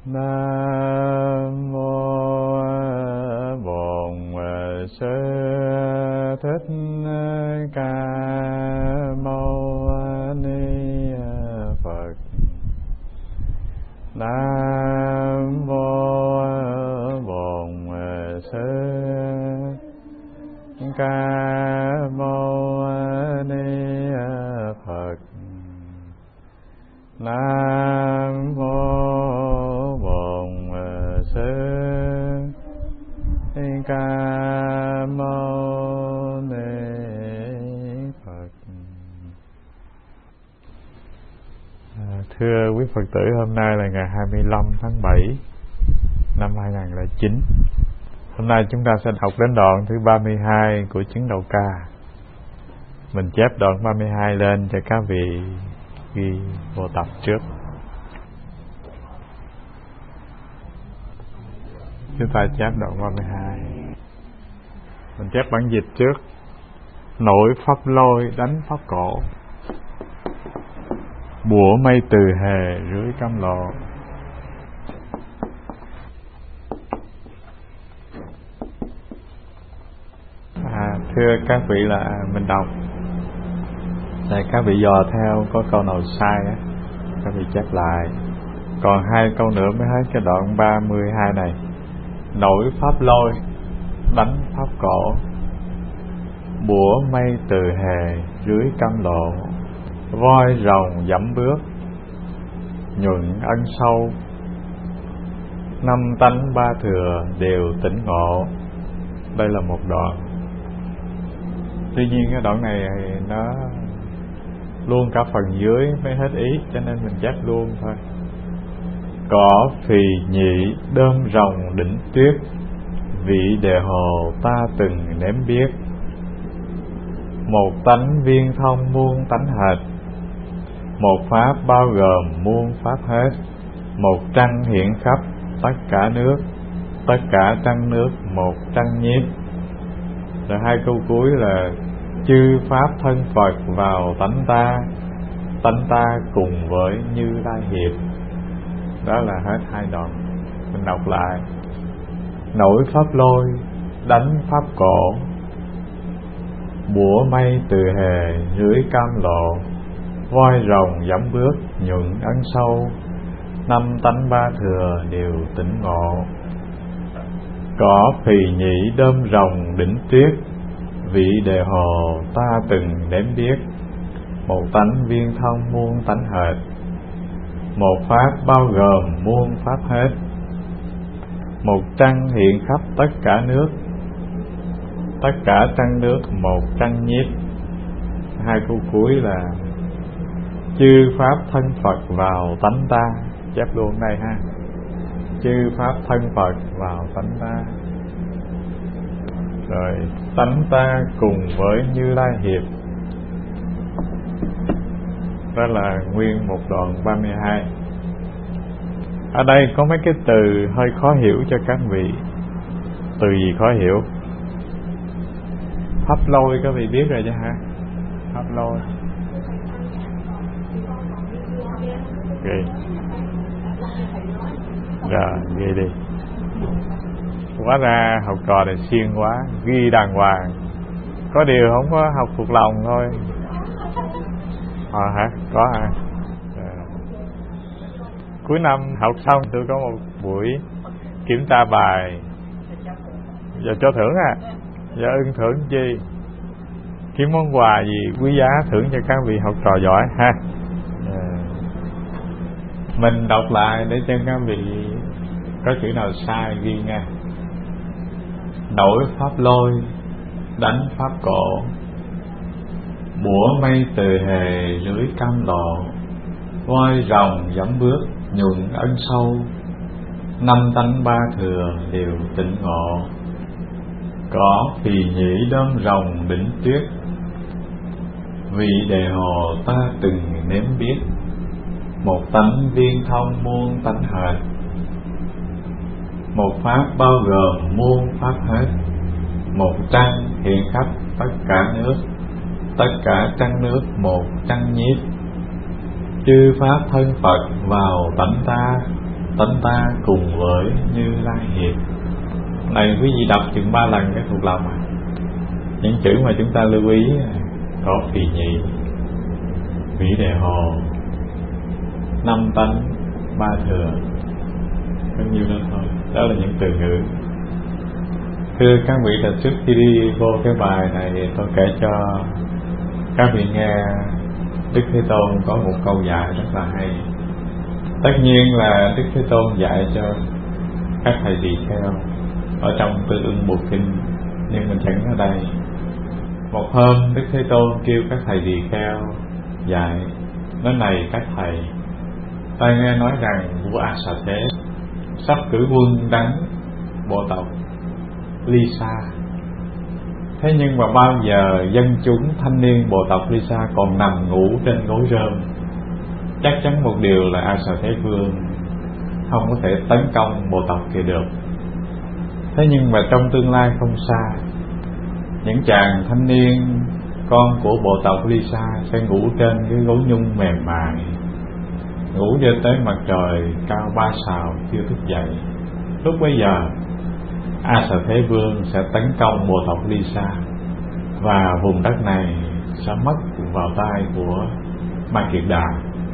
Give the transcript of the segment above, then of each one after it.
Nam mô Bổn Sư Thích Ca Mâu Ni Phật. Nam mô Bổn Sư Ca Mâu Ni Phật. Nam mô Bổn Sư Ca Mâu Ni Phật. Thưa quý Phật tử, hôm nay là ngày 25 tháng 7 năm 2009. Hôm nay chúng ta sẽ học đến đoạn thứ 32 của chứng đầu ca. Mình chép đoạn 32 lên cho các vị ghi vô tập trước. Chúng ta chép đoạn 32. Mình chép bản dịch trước. Nổi pháp lôi đánh pháp cổ, bủa mây từ hề rưới cam lộ. Thưa các vị, là mình đọc để các vị dò theo, có câu nào sai á các vị chép lại. Còn 2 câu nữa mới hết cái đoạn 32 này. Nổi pháp lôi đánh pháp cổ, bủa mây từ hề rưới cam lộ. Voi rồng dẫm bước, nhuận ân sâu. 5 tánh 3 thừa đều tỉnh ngộ. Đây là một đoạn. Tuy nhiên cái đoạn này nó luôn cả phần dưới mới hết ý, cho nên mình chép luôn thôi. Cỏ phì nhị đơm rồng đỉnh tuyết, vị đề hồ ta từng nếm biết. Một tánh viên thông muôn tánh hệt, một pháp bao gồm muôn pháp hết. Một trăng hiện khắp tất cả nước, tất cả trăng nước một trăng nhiếp. Rồi 2 câu cuối là chư pháp thân Phật vào tánh ta, tánh ta cùng với Như Lai Hiệp. Đó là hết 2 đoạn. Mình đọc lại. Nổi pháp lôi đánh pháp cổ, bủa mây từ hề rưới cam lộ. Voi rồng dẫm bước nhuận ân sâu. 5 tánh 3 thừa đều tỉnh ngộ. Cỏ phì nhị đơm rồng đỉnh tuyết, vị đề hồ ta từng nếm biết. Một tánh viên thông muôn tánh hệt, một pháp bao gồm muôn pháp hết. Một trăng hiện khắp tất cả nước, tất cả trăng nước một trăng nhiếp. 2 câu cuối là chư pháp thân Phật vào tánh ta. Chép luôn đây ha. Chư pháp thân Phật vào tánh ta. Rồi tánh ta cùng với Như Lai Hiệp. Đó là nguyên một đoạn 32. Ở đây có mấy cái từ hơi khó hiểu cho các vị. Từ gì khó hiểu? Pháp lôi các vị biết rồi chứ hả? Pháp lôi. Ghi. Rồi ghi đi. Quá ra học trò này siêng quá, ghi đàng hoàng. Có điều không có học thuộc lòng thôi. Hả? Có hả? Cuối năm học xong tôi có một buổi kiểm tra bài. Giờ cho thưởng à? Giờ ưng thưởng chi? Kiếm món quà gì quý giá thưởng cho các vị học trò giỏi ha. Mình đọc lại để cho các vị có chữ nào sai ghi nha. Nổi pháp lôi đánh pháp cổ, bủa mây từ hề rưới cam lộ. Voi rồng dẫm bước nhuận ân sâu. 5 tánh 3 thừa đều tỉnh ngộ. Cỏ phì nhĩ đơm rồng đỉnh tuyết, vị đề hồ ta từng nếm biết. Một tánh viên thông muôn tánh hệt, một pháp bao gồm muôn pháp hết. Một trăng hiện khắp tất cả nước, tất cả trăng nước một trăng nhiếp. Chư pháp thân Phật vào tánh ta, tánh ta cùng với Như Lai hiệp. Này quý vị đọc chừng 3 lần cái thuộc lòng à. Những chữ mà chúng ta lưu ý có Phì Nhị, Vĩ Đề Hồ, Năm Tánh, Ba Thừa, bao nhiêu đó thôi. Đó là những từ ngữ. Thưa các vị, là trước khi đi vô cái bài này, tôi kể cho các vị nghe Đức Thế Tôn có một câu dạy rất là hay. Tất nhiên là Đức Thế Tôn dạy cho các thầy tỳ kheo ở trong Tương Ưng Bộ Kinh, nhưng mình chẳng ở đây. Một hôm Đức Thế Tôn kêu các thầy tỳ kheo dạy, nói: này các thầy, ta nghe nói rằng vua A Xà Thế sắp cử quân đánh bộ tộc Lisa. Thế nhưng mà bao giờ dân chúng thanh niên bộ tộc Lisa còn nằm ngủ trên gối rơm, chắc chắn một điều là A Xà Thế Vương không có thể tấn công bộ tộc kia được. Thế nhưng mà trong tương lai không xa, những chàng thanh niên con của bộ tộc Lisa sẽ ngủ trên cái gối nhung mềm mại, ngủ cho tới mặt trời cao 3 sào chưa thức dậy. Lúc bấy giờ A Xà Thế Vương sẽ tấn công bộ tộc Lisa, và vùng đất này sẽ mất vào tay của Ma Kiệt Đà.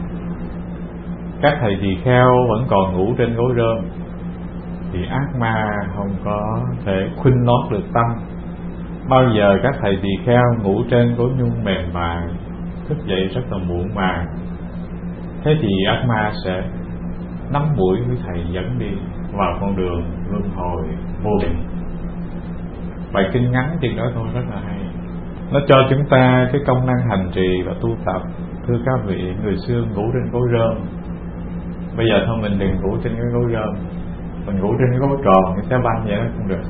Các thầy tỳ kheo vẫn còn ngủ trên gối rơm thì ác ma không có thể khuynh lót được tâm. Bao giờ các thầy tỳ kheo ngủ trên gối nhung mềm mại, thức dậy rất là muộn màng, thế thì ác ma sẽ nắm mũi với thầy dẫn đi vào con đường luân hồi vô định. Bài kinh ngắn chừng đó thôi rất là hay. Nó cho chúng ta cái công năng hành trì và tu tập. Thưa các vị, người xưa ngủ trên gối rơm, bây giờ thôi mình đừng ngủ trên cái gối rơm, mình ngủ trên cái gối tròn, cái xe banh vậy nó cũng được.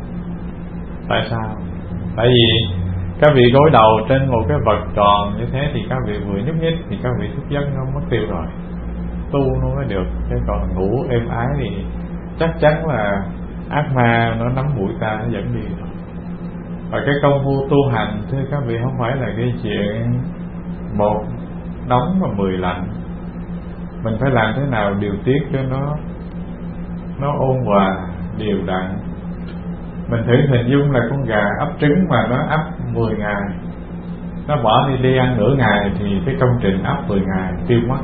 Tại sao? Tại vì các vị gối đầu trên một cái vật tròn như thế thì các vị vừa nhúc nhích thì các vị thức giấc nó mất tiêu rồi, tu nó mới được. Chứ còn ngủ êm ái thì chắc chắn là ác ma nó nắm mũi ta, nó dẫn đi rồi. Và cái công phu tu hành, thưa các vị, không phải là cái chuyện một nóng và 10 lạnh. Mình phải làm thế nào điều tiết cho nó ôn hòa, đều đặn. Mình thử hình dung là con gà ấp trứng mà nó ấp 10 ngày, nó bỏ đi ăn nửa ngày thì cái công trình ấp 10 ngày tiêu mất.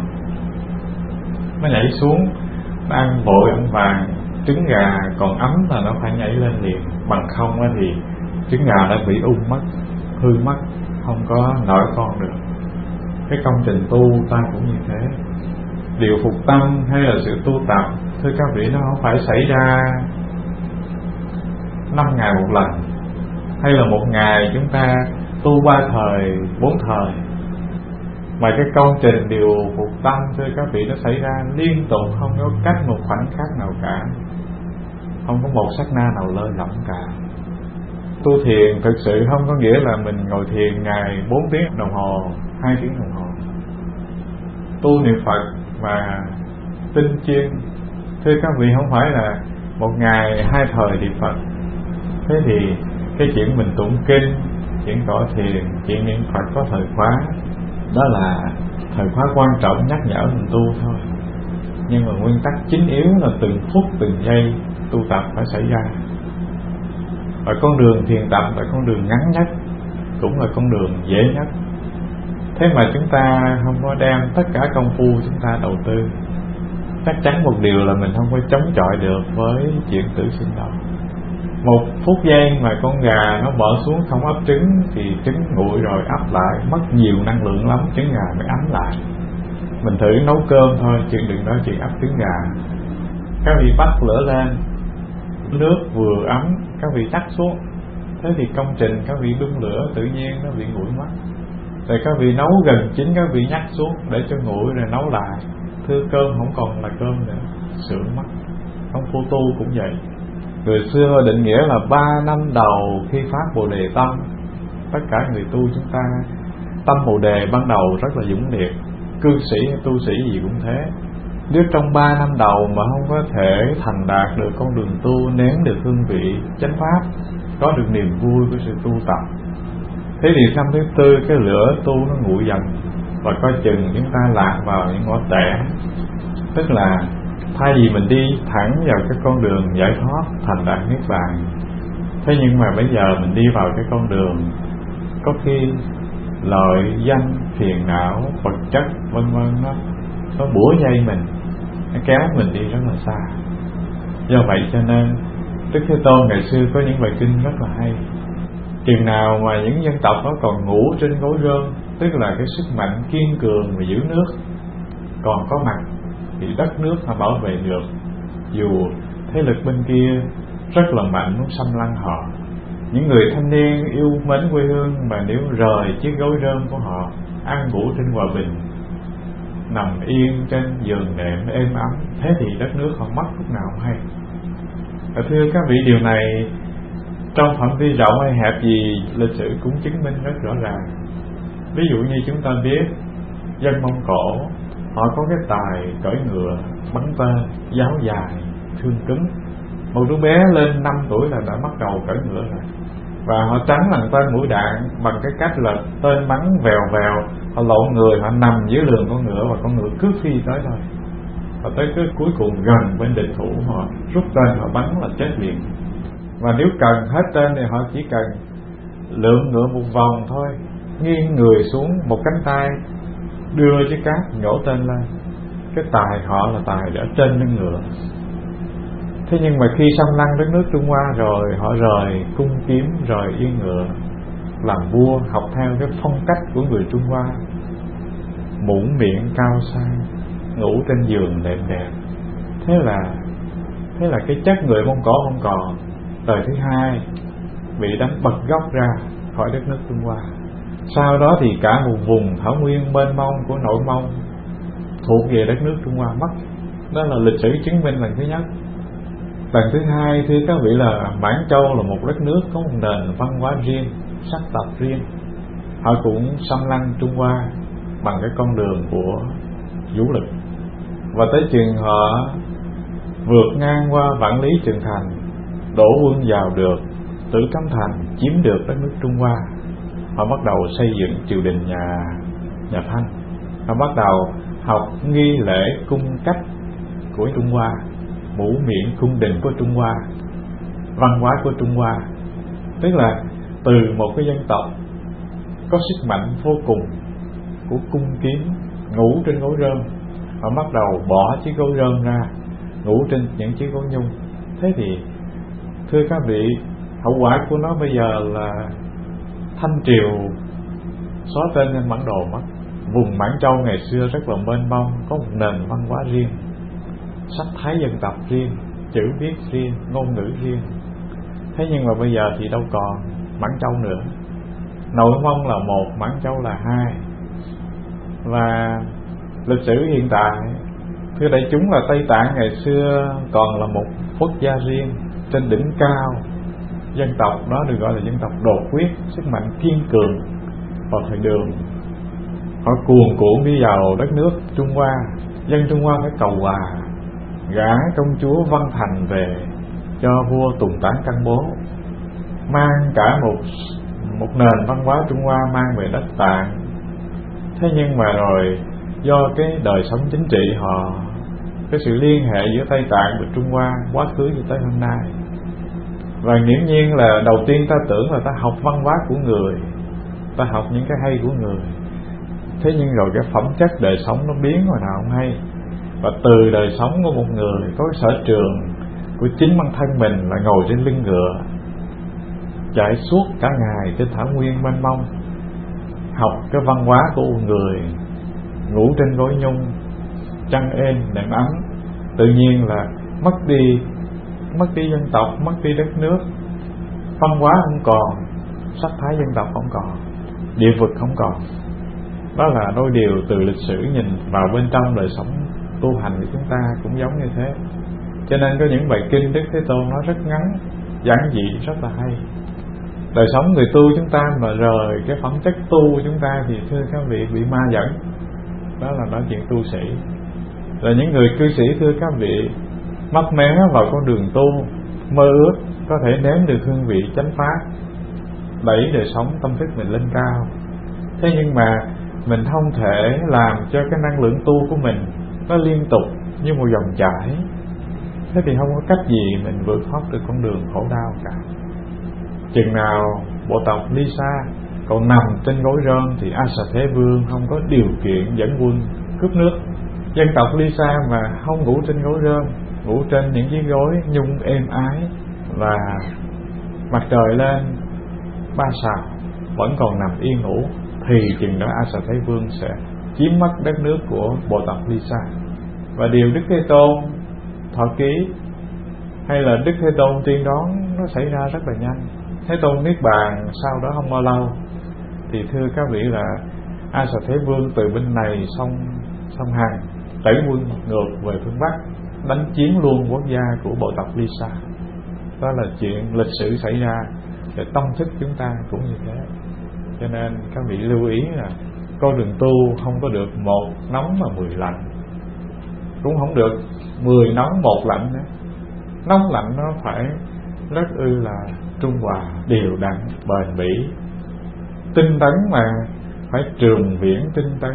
Nó nhảy xuống, nó ăn vội ăn vàng, trứng gà còn ấm là nó phải nhảy lên liền. Bằng không thì trứng gà đã bị ung mất, hư mất, không có nổi con được. Cái công trình tu ta cũng như thế. Điều phục tâm hay là sự tu tập, thưa các vị, nó không phải xảy ra 5 ngày một lần, hay là một ngày chúng ta tu 3 thời, 4 thời. Mà cái công trình điều phục tâm, thưa các vị, nó xảy ra liên tục, không có cách một khoảnh khắc nào cả, không có một sát na nào lơi lỏng cả. Tu thiền thực sự không có nghĩa là mình ngồi thiền ngày 4 tiếng đồng hồ, 2 tiếng đồng hồ. Tu niệm Phật và tinh chuyên, thưa các vị, không phải là một ngày 2 thời niệm Phật. Thế thì cái chuyện mình tụng kinh, chuyện tọa thiền, chuyện niệm Phật có thời khóa, đó là thời khóa quan trọng nhắc nhở mình tu thôi. Nhưng mà nguyên tắc chính yếu là từng phút từng giây tu tập phải xảy ra. Và con đường thiền tập là con đường ngắn nhất, cũng là con đường dễ nhất. Thế mà chúng ta không có đem tất cả công phu chúng ta đầu tư. Chắc chắn một điều là mình không có chống chọi được với chuyện tử sinh đâu. 1 phút giây mà con gà nó bỏ xuống không ấp trứng thì trứng nguội rồi ấp lại, mất nhiều năng lượng lắm, trứng gà mới ấm lại. Mình thử nấu cơm thôi, chuyện đừng nói chuyện ấp trứng gà. Các vị bắt lửa lên, nước vừa ấm, các vị tắt xuống, thế thì công trình các vị đun lửa tự nhiên nó bị nguội mất. Rồi các vị nấu gần chín, các vị nhắc xuống để cho nguội rồi nấu lại. Thưa, cơm không còn là cơm nữa, sướng mất. Công phu tu cũng vậy. Người xưa định nghĩa là 3 năm đầu khi phát Bồ Đề tâm. Tất cả người tu chúng ta tâm Bồ Đề ban đầu rất là dũng liệt, cư sĩ hay tu sĩ gì cũng thế. Nếu trong 3 năm đầu mà không có thể thành đạt được con đường tu, nếm được hương vị chánh pháp, có được niềm vui của sự tu tập, thế thì năm thứ 4 cái lửa tu nó nguội dần, và coi chừng chúng ta lạc vào những ngõ tẻ, tức là Thay vì mình đi thẳng vào cái con đường giải thoát thành đạt niết bàn, thế nhưng mà bây giờ mình đi vào cái con đường có khi lợi danh phiền não vật chất vân vân, nó bủa dây mình, nó kéo mình đi rất là xa. Do vậy cho nên Đức Thế Tôn ngày xưa có những bài kinh rất là hay. Chừng nào mà những dân tộc nó còn ngủ trên gối rơm, tức là cái sức mạnh kiên cường và giữ nước còn có mặt, thì đất nước họ bảo vệ được, dù thế lực bên kia rất là mạnh muốn xâm lăng họ. Những người thanh niên yêu mến quê hương mà nếu rời chiếc gối rơm của họ, ăn ngủ trên hòa bình, nằm yên trên giường nệm êm ấm, thế thì đất nước họ mất lúc nào không hay. Và thưa các vị, điều này trong phạm vi rộng hay hẹp gì, lịch sử cũng chứng minh rất rõ ràng. Ví dụ như chúng ta biết dân Mông Cổ, họ có cái tài cưỡi ngựa, bắn tên, giáo dài, thương cứng. Một đứa bé lên 5 tuổi là đã bắt đầu cưỡi ngựa rồi, và họ tránh lần tên mũi đạn bằng cái cách là tên bắn vèo vèo, họ lộn người, họ nằm dưới lườn con ngựa và con ngựa cứ phi tới thôi. Và tới cái cuối cùng gần bên địch thủ, họ rút tên, họ bắn là chết liền. Và nếu cần hết tên thì họ chỉ cần lượn ngựa một vòng thôi, nghiêng người xuống, một cánh tay đưa chiếc cát nhổ tên lên. Cái tài họ là tài ở trên lưng ngựa. Thế nhưng mà khi xâm lăng đất nước Trung Hoa rồi, họ rời cung kiếm, rời yên ngựa, làm vua, học theo cái phong cách của người Trung Hoa, mũm miệng cao sang, ngủ trên giường đệm đẹp. Thế là cái chất người Mông Cổ không còn. Đời thứ hai bị đánh bật gốc ra khỏi đất nước Trung Hoa. Sau đó thì cả một vùng thảo nguyên mênh mông của nội Mông thuộc về đất nước Trung Hoa mất. Đó là lịch sử chứng minh lần thứ nhất. Lần thứ hai, thưa các vị, là Mãn Châu là một đất nước có một nền văn hóa riêng, sắc tộc riêng. Họ cũng xâm lăng Trung Hoa bằng cái con đường của vũ lực, và tới chừng họ vượt ngang qua Vạn Lý Trường Thành, đổ quân vào được Tử Cấm Thành, chiếm được đất nước Trung Hoa, họ bắt đầu xây dựng triều đình nhà Thanh. Họ bắt đầu học nghi lễ cung cách của Trung Hoa, mũ miệng cung đình của Trung Hoa, văn hóa của Trung Hoa. Tức là từ một cái dân tộc có sức mạnh vô cùng của cung kiếm, ngủ trên gối rơm, họ bắt đầu bỏ chiếc gối rơm ra, ngủ trên những chiếc gối nhung. Thế thì thưa các vị, hậu quả của nó bây giờ là Thanh Triều xóa tên trên bản đồ mất. Vùng Mãn Châu ngày xưa rất là mênh mông, có một nền văn hóa riêng, sắc thái dân tộc riêng, chữ viết riêng, ngôn ngữ riêng. Thế nhưng mà bây giờ thì đâu còn Mãn Châu nữa. Nội Mông là một, Mãn Châu là hai. Và lịch sử hiện tại, thưa đại chúng, là Tây Tạng ngày xưa còn là một quốc gia riêng trên đỉnh cao. Dân tộc đó được gọi là dân tộc đột quyết, sức mạnh kiên cường vào thời Đường. Họ cuồn cuộn đi vào đất nước Trung Hoa. Dân Trung Hoa phải cầu hòa, gả công chúa Văn Thành về cho vua Tùng Tán Căng Bố, mang cả một nền văn hóa Trung Hoa mang về đất Tạng. Thế nhưng mà rồi do cái đời sống chính trị họ, cái sự liên hệ giữa Tây Tạng và Trung Hoa quá khứ cho tới hôm nay, và nghiễm nhiên là đầu tiên ta tưởng là ta học văn hóa của người, ta học những cái hay của người. Thế nhưng rồi cái phẩm chất đời sống nó biến hồi nào không hay. Và từ đời sống của một người có cái sở trường của chính bản thân mình là ngồi trên lưng ngựa, chạy suốt cả ngày trên thảo nguyên mênh mông, học cái văn hóa của người, ngủ trên gối nhung, chăn êm nệm ấm, tự nhiên là mất đi dân tộc, mất đi đất nước, văn hóa không còn, sắc thái dân tộc không còn, địa vực không còn. Đó là đôi điều từ lịch sử nhìn vào bên trong đời sống tu hành của chúng ta cũng giống như thế. Cho nên có những bài kinh Đức Thế Tôn nó rất ngắn, giản dị, rất là hay. Đời sống người tu chúng ta mà rời cái phẩm chất tu của chúng ta thì thưa các vị bị ma dẫn. Đó là nói chuyện tu sĩ. Rồi những người cư sĩ thưa các vị mấp mé vào con đường tu, mơ ước có thể nếm được hương vị chánh pháp, đẩy đời sống tâm thức mình lên cao. Thế nhưng mà mình không thể làm cho cái năng lượng tu của mình nó liên tục như một dòng chảy. Thế thì không có cách gì mình vượt thoát được con đường khổ đau cả. Chừng nào bộ tộc Lisa còn nằm trên gối rơm thì Asa Thế Vương không có điều kiện dẫn quân cướp nước. Dân tộc Lisa mà không ngủ trên gối rơm, ngủ trên những chiếc gối nhung êm ái, và mặt trời lên 3 sao vẫn còn nằm yên ngủ, thì chừng đó Asa Thế Vương sẽ chiếm mất đất nước của bộ tộc Lisa. Và điều Đức Thế Tôn thọ ký hay là Đức Thế Tôn tiên đoán nó xảy ra rất là nhanh. Thế Tôn niết bàn sau đó không bao lâu, thì thưa các vị là Asa Thế Vương từ bên này sông Hằng đẩy quân ngược về phương Bắc, đánh chiếm luôn quốc gia của bộ tộc Lisa. Đó là chuyện lịch sử xảy ra, để tâm thức chúng ta cũng như thế. Cho nên các vị lưu ý là con đường tu không có được 1 nóng mà 10 lạnh, cũng không được 10 nóng 1 lạnh nữa. Nóng lạnh nó phải rất là trung hòa, đều đặn, bền bỉ, tinh tấn, mà phải trường viễn tinh tấn,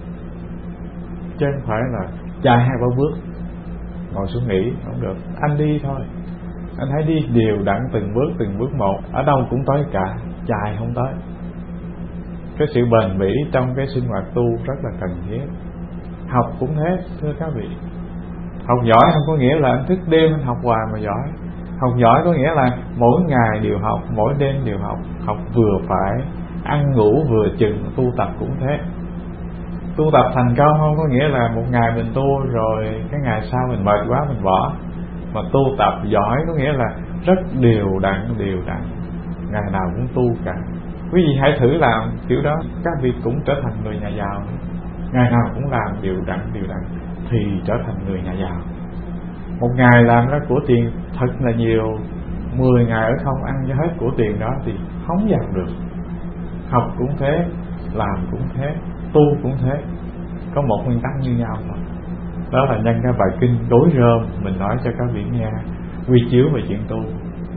chứ không phải là chạy 2-3 bước ngồi xuống nghỉ. Không được, anh đi thôi, anh hãy đi đều đặn từng bước một. Ở đâu cũng tới cả, chạy không tới. Cái sự bền bỉ trong cái sinh hoạt tu rất là cần thiết. Học cũng thế, thưa các vị. Học giỏi không có nghĩa là anh thức đêm anh học hoài mà giỏi. Học giỏi có nghĩa là mỗi ngày đều học, mỗi đêm đều học. Học vừa phải, ăn ngủ vừa chừng. Tu tập cũng thế. Tu tập thành công không có nghĩa là một ngày mình tu rồi cái ngày sau mình mệt quá mình bỏ. Mà tu tập giỏi có nghĩa là rất đều đặn, ngày nào cũng tu cả. Quý vị hãy thử làm kiểu đó, các vị cũng trở thành người nhà giàu. Ngày nào cũng làm đều đặn thì trở thành người nhà giàu. Một ngày làm ra của tiền thật là nhiều, 10 ngày ở không ăn cho hết của tiền đó thì không giàu được. Học cũng thế, làm cũng thế, tu cũng thế, có một nguyên tắc như nhau thôi. Đó là nhân cái bài kinh Đối Rơm mình nói cho các vị nghe, quy chiếu về chuyện tu.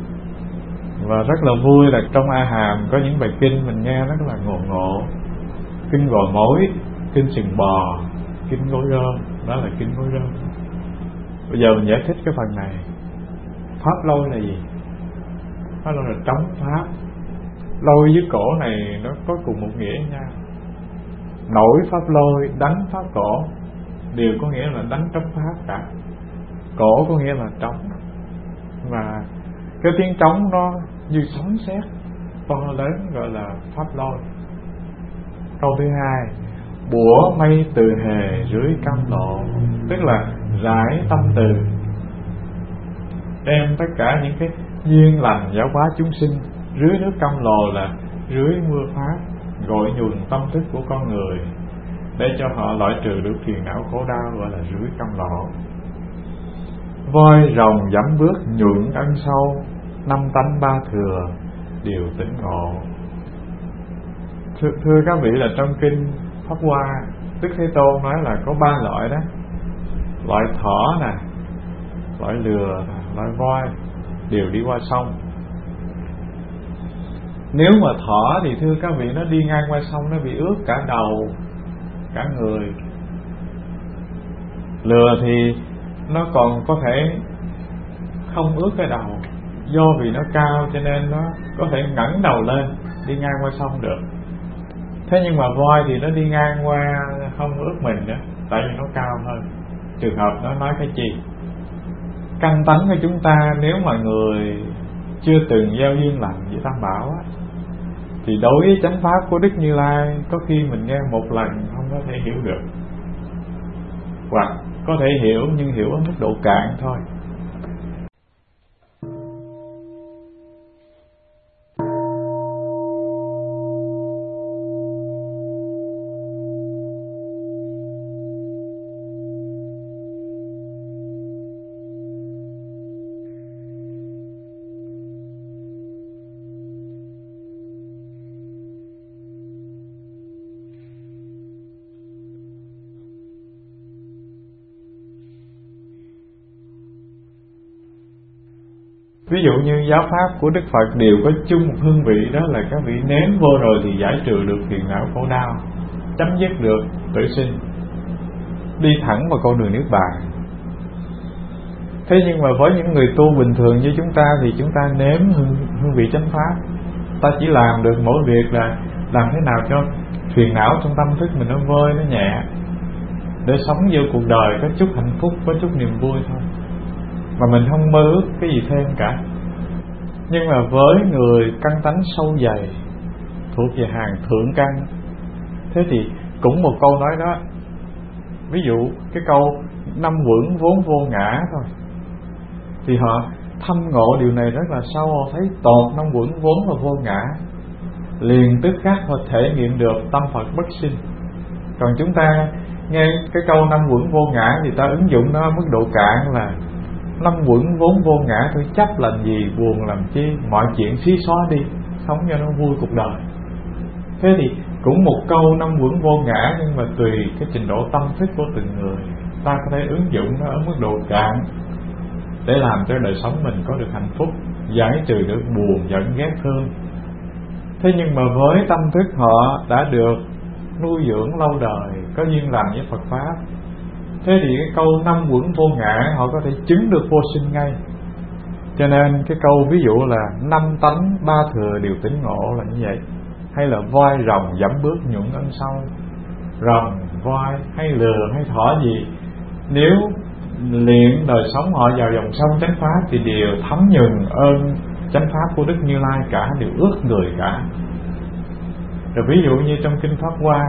Và rất là vui là trong A Hàm có những bài kinh mình nghe rất là ngộ. Kinh Gò Mối, kinh Sừng Bò, kinh Gối Rơm, đó là kinh Gối Rơm. Bây giờ mình giải thích cái phần này. Pháp lôi là gì? Pháp lôi là trống pháp. Lôi với cổ này nó có cùng một nghĩa nha. Nổi pháp lôi, đánh pháp cổ đều có nghĩa là đánh trống pháp cả. Cổ có nghĩa là trống. Và cái tiếng trống nó như sấm sét to lớn, gọi là pháp lôi. Câu thứ hai, bủa mây từ hề dưới cam lộ, tức là rải tâm từ, đem tất cả những cái duyên lành giáo hóa chúng sinh dưới nước cam lồ, là dưới mưa pháp, gọi nhuần tâm thức của con người để cho họ loại trừ được phiền não khổ đau, gọi là dưới cam lộ. Voi rồng dẫm bước nhuận ân sâu, 5 tánh 3 thừa đều tỉnh ngộ. Thưa các vị là trong kinh Pháp Hoa, Đức Thế Tôn nói là có 3 loại đó. Loại thỏ nè, loại lừa nè, loại voi đều đi qua sông. Nếu mà thỏ thì thưa các vị nó đi ngang qua sông nó bị ướt cả đầu, cả người. Lừa thì nó còn có thể không ướt cái đầu, do vì nó cao cho nên nó có thể ngẩng đầu lên đi ngang qua sông được. Thế nhưng mà voi thì nó đi ngang qua không ướt mình nữa, tại vì nó cao hơn. Trường hợp nó nói cái gì? Căn tánh của chúng ta, nếu mà người chưa từng gieo duyên lành với Tam Bảo á, thì đối với chánh pháp của Đức Như Lai, có khi mình nghe một lần không có thể hiểu được, hoặc có thể hiểu nhưng hiểu ở mức độ cạn thôi. Ví dụ như giáo pháp của Đức Phật đều có chung một hương vị, đó là các vị nếm vô rồi thì giải trừ được phiền não khổ đau, chấm dứt được tử sinh, đi thẳng vào con đường niết bàn. Thế nhưng mà với những người tu bình thường như chúng ta thì chúng ta nếm hương vị chánh pháp. Ta chỉ làm được mỗi việc là làm thế nào cho phiền não trong tâm thức mình nó vơi, nó nhẹ, để sống vô cuộc đời có chút hạnh phúc, có chút niềm vui thôi, mà mình không mơ ước cái gì thêm cả. Nhưng mà với người căn tánh sâu dày, thuộc về hàng thượng căn, thế thì cũng một câu nói đó. Ví dụ cái câu 5 vững vốn vô ngã thôi, thì họ thâm ngộ điều này rất là sâu. Họ thấy tột 5 vững vốn là vô ngã, liền tức khắc họ thể nghiệm được tâm Phật bất sinh. Còn chúng ta nghe cái câu 5 vững vô ngã thì ta ứng dụng nó mức độ cạn là 5 vững vốn vô ngã, tôi chấp làm gì, buồn làm chi, mọi chuyện xí xóa đi, sống cho nó vui cuộc đời. Thế thì cũng một câu 5 vững vô ngã, nhưng mà tùy cái trình độ tâm thức của từng người, ta có thể ứng dụng nó ở mức độ cạn để làm cho đời sống mình có được hạnh phúc, giải trừ được buồn, giận, ghét, thương. Thế nhưng mà với tâm thức họ đã được nuôi dưỡng lâu đời, có duyên lành với Phật Pháp, thế thì cái câu 5 vững vô ngã họ có thể chứng được vô sinh ngay. Cho nên cái câu ví dụ là 5 tánh 3 thừa đều tỉnh ngộ là như vậy. Hay là voi rồng dẫm bước nhuận ân sâu. Rồng, voi hay lừa hay thỏ gì, nếu luyện đời sống họ vào dòng sông chánh pháp thì đều thấm nhuần ơn chánh pháp của Đức Như Lai cả, đều ước người cả. Rồi ví dụ như trong kinh Pháp Hoa,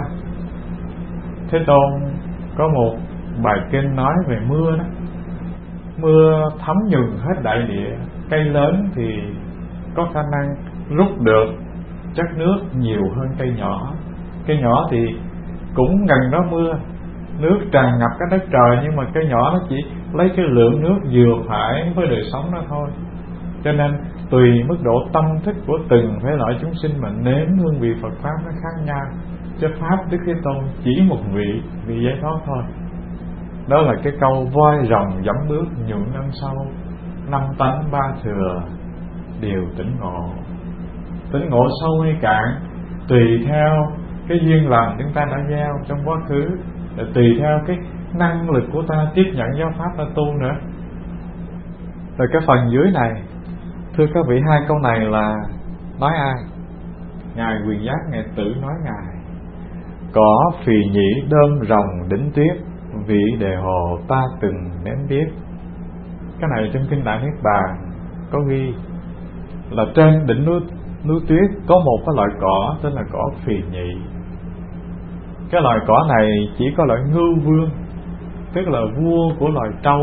Thế Tôn có một bài kinh nói về mưa đó. Mưa thấm nhuần hết đại địa, cây lớn thì có khả năng rút được chất nước nhiều hơn cây nhỏ. Cây nhỏ thì cũng gần đó mưa, nước tràn ngập cái đất trời, nhưng mà cây nhỏ nó chỉ lấy cái lượng nước vừa phải với đời sống nó thôi. Cho nên tùy mức độ tâm thức của từng thể loại chúng sinh mà nếm hương vị Phật Pháp nó khác nhau. Chứ Pháp Đức Thế Tôn chỉ một vị giải thoát thôi. Đó là cái câu voi rồng dẫm bước nhuận ân sâu, 5 tánh 3 thừa đều tỉnh ngộ. Tỉnh ngộ sâu hay cạn tùy theo cái duyên lành chúng ta đã gieo trong quá khứ, tùy theo cái năng lực của ta tiếp nhận giáo pháp ta tu nữa. Rồi cái phần dưới này, thưa các vị, 2 câu này là nói ai? Ngài Quyền Giác Ngài tự nói Ngài: có phì nhĩ đơm rồng đỉnh tuyết, vị đề hồ ta từng nếm biết. Cái này trong kinh Đại Niết Bàn có ghi là trên đỉnh núi tuyết có một cái loại cỏ tên là cỏ phì nhị. Cái loài cỏ này chỉ có loại ngưu vương, tức là vua của loài trâu.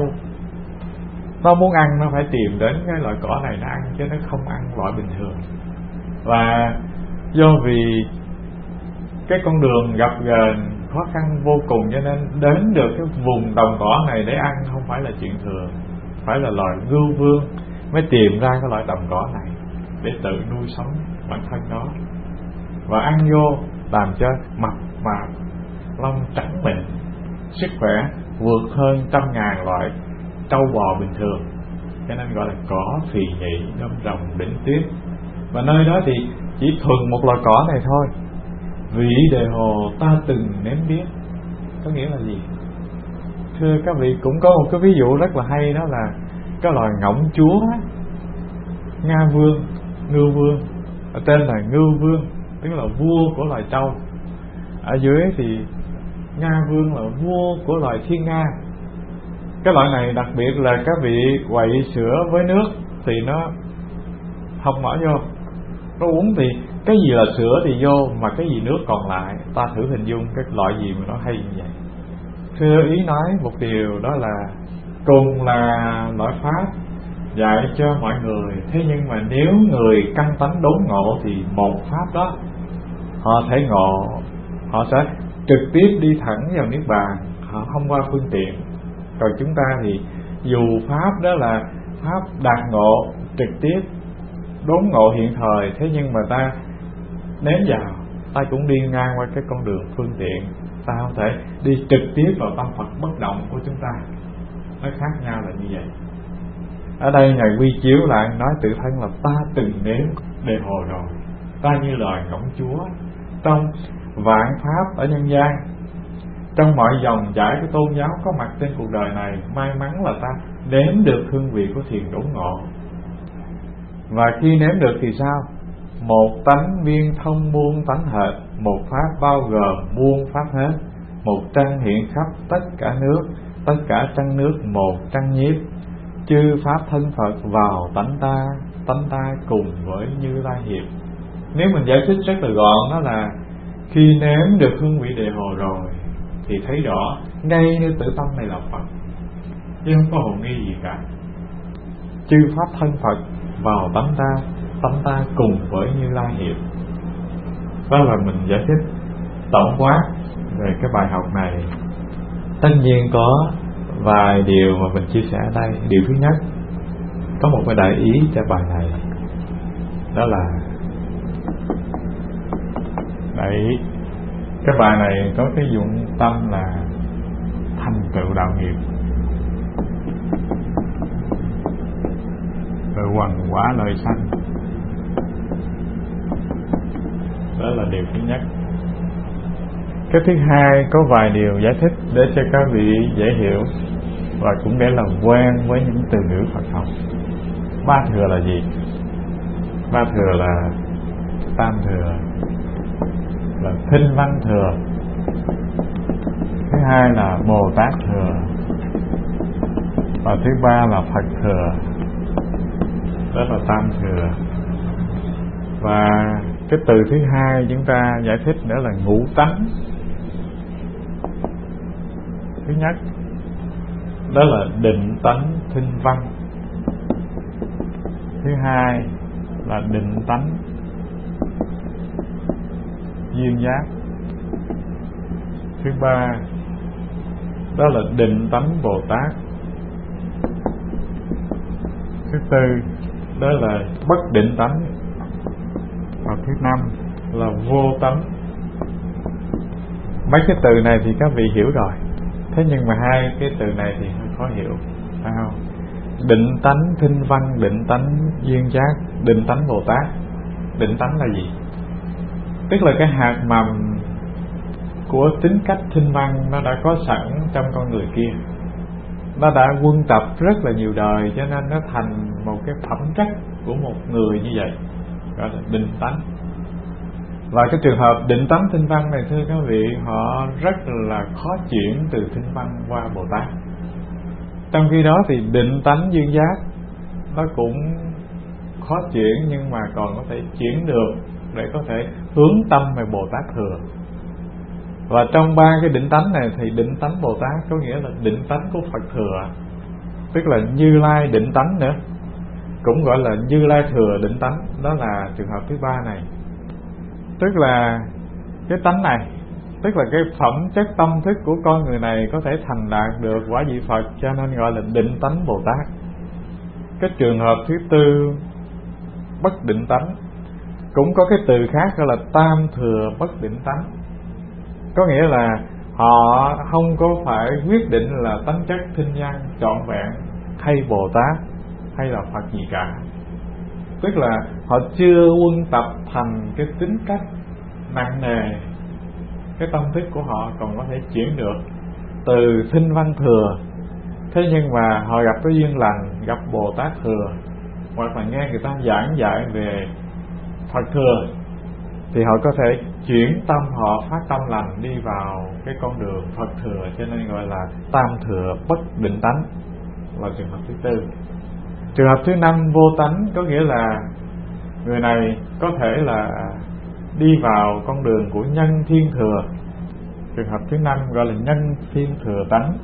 Nó muốn ăn nó phải tìm đến cái loại cỏ này nó ăn, chứ nó không ăn loại bình thường. Và do vì cái con đường gập ghềnh khó khăn vô cùng, cho nên đến được cái vùng đồng cỏ này để ăn không phải là chuyện thường. Phải là loài ngưu vương mới tìm ra cái loại đồng cỏ này để tự nuôi sống bản thân nó, và ăn vô làm cho mập mạp, lông trắng mịn, sức khỏe vượt hơn 100.000 loại trâu bò bình thường. Cho nên gọi là cỏ phì nhị đơm rồng đỉnh tuyết. Và nơi đó thì chỉ thuần một loại cỏ này thôi. Vị đề hồ ta từng nếm biết, có nghĩa là gì? Thưa các vị, cũng có một cái ví dụ rất là hay, đó là cái loài ngỗng chúa Nga Vương, Ngưu Vương, tên là Ngưu Vương, tức là vua của loài trâu. Ở dưới thì Nga Vương là vua của loài thiên nga. Cái loại này đặc biệt là các vị quậy sữa với nước thì nó không mở vô. Nó uống thì cái gì là sữa thì vô, mà cái gì nước còn lại. Ta thử hình dung cái loại gì mà nó hay như vậy. Thưa ý nói một điều, đó là cùng là loại pháp dạy cho mọi người, thế nhưng mà nếu người căn tánh đốn ngộ thì một pháp đó họ thể ngộ, họ sẽ trực tiếp đi thẳng vào niết bàn, họ không qua phương tiện. Còn chúng ta thì dù pháp đó là pháp đạt ngộ trực tiếp, đốn ngộ hiện thời, thế nhưng mà ta nếm vào, ta cũng đi ngang qua cái con đường phương tiện, ta không thể đi trực tiếp vào tâm Phật bất động của chúng ta. Nó khác nhau là như vậy. Ở đây Ngài quy chiếu lại nói tự thân là ta từng nếm đề hồ rồi. Ta như loài ngỗng chúa trong vạn pháp ở nhân gian, trong mọi dòng chảy của tôn giáo có mặt trên cuộc đời này. May mắn là ta nếm được hương vị của thiền đốn ngộ. Và khi nếm được thì sao? Một tánh viên thông muôn tánh hệt, một pháp bao gồm muôn pháp hết, một trăng hiện khắp tất cả nước, tất cả trăng nước một trăng nhiếp. Chư pháp thân Phật vào tánh ta cùng với Như Lai hiệp. Nếu mình giải thích rất là gọn, đó là khi nếm được hương vị Địa Hồ rồi thì thấy rõ ngay như tự tâm này là Phật, chứ không có hồ nghi gì cả. Chư pháp thân Phật vào tánh ta cùng với Như Lai hiệp. Đó là mình giải thích tổng quát về cái bài học này. Tất nhiên có vài điều mà mình chia sẻ ở đây. Điều thứ nhất, có một cái đại ý cho bài này, đó là đại ý. Cái bài này có cái dụng tâm là thành tựu đạo nghiệp, rồi hoằng quả lợi sanh. Đó là điều thứ nhất. Cái thứ hai, có vài điều giải thích để cho các vị dễ hiểu và cũng để làm quen với những từ ngữ Phật học. Ba thừa là gì? Ba thừa là tam thừa, là Thinh Văn thừa. Thứ hai là Bồ Tát thừa, và thứ ba là Phật thừa. Đó là tam thừa. Và cái từ thứ hai chúng ta giải thích nữa là ngũ tánh. Thứ nhất đó là định tánh thinh văn, thứ hai là định tánh duyên giác, thứ ba đó là định tánh Bồ Tát, thứ tư đó là bất định tánh, và thứ năm là vô tánh. Mấy cái từ này thì các vị hiểu rồi, thế nhưng mà hai cái từ này thì hơi khó hiểu, phải không? Định tánh thinh văn, định tánh duyên giác, định tánh Bồ Tát. Định tánh là gì? Tức là cái hạt mầm của tính cách thinh văn nó đã có sẵn trong con người kia, nó đã quân tập rất là nhiều đời, cho nên nó thành một cái phẩm chất của một người như vậy, gọi là định tánh. Và cái trường hợp định tánh thinh văn này, thưa các vị, họ rất là khó chuyển từ thinh văn qua Bồ Tát. Trong khi đó thì định tánh duyên giác nó cũng khó chuyển, nhưng mà còn có thể chuyển được để có thể hướng tâm về Bồ Tát thừa. Và trong ba cái định tánh này thì định tánh Bồ Tát có nghĩa là định tánh của Phật thừa, tức là Như Lai định tánh nữa, cũng gọi là Như Lai thừa định tánh. Đó là trường hợp thứ ba này. Tức là cái tánh này, tức là cái phẩm chất tâm thức của con người này có thể thành đạt được quả vị Phật, cho nên gọi là định tánh Bồ Tát. Cái trường hợp thứ tư, bất định tánh, cũng có cái từ khác gọi là tam thừa bất định tánh. Có nghĩa là họ không có phải quyết định là tánh chất thinh văn trọn vẹn hay Bồ Tát hay là Phật gì cả. Tức là họ chưa quân tập thành cái tính cách nặng nề, cái tâm thức của họ còn có thể chuyển được từ thinh văn thừa. Thế nhưng mà họ gặp cái duyên lành, gặp Bồ Tát thừa, hoặc là nghe người ta giảng dạy về Phật thừa, thì họ có thể chuyển tâm, họ phát tâm lành đi vào cái con đường Phật thừa, cho nên gọi là tam thừa bất định tánh, là trường hợp thứ tư. Trường hợp thứ năm, vô tánh, có nghĩa là người này có thể là đi vào con đường của nhân thiên thừa. Trường hợp thứ năm gọi là nhân thiên thừa tánh,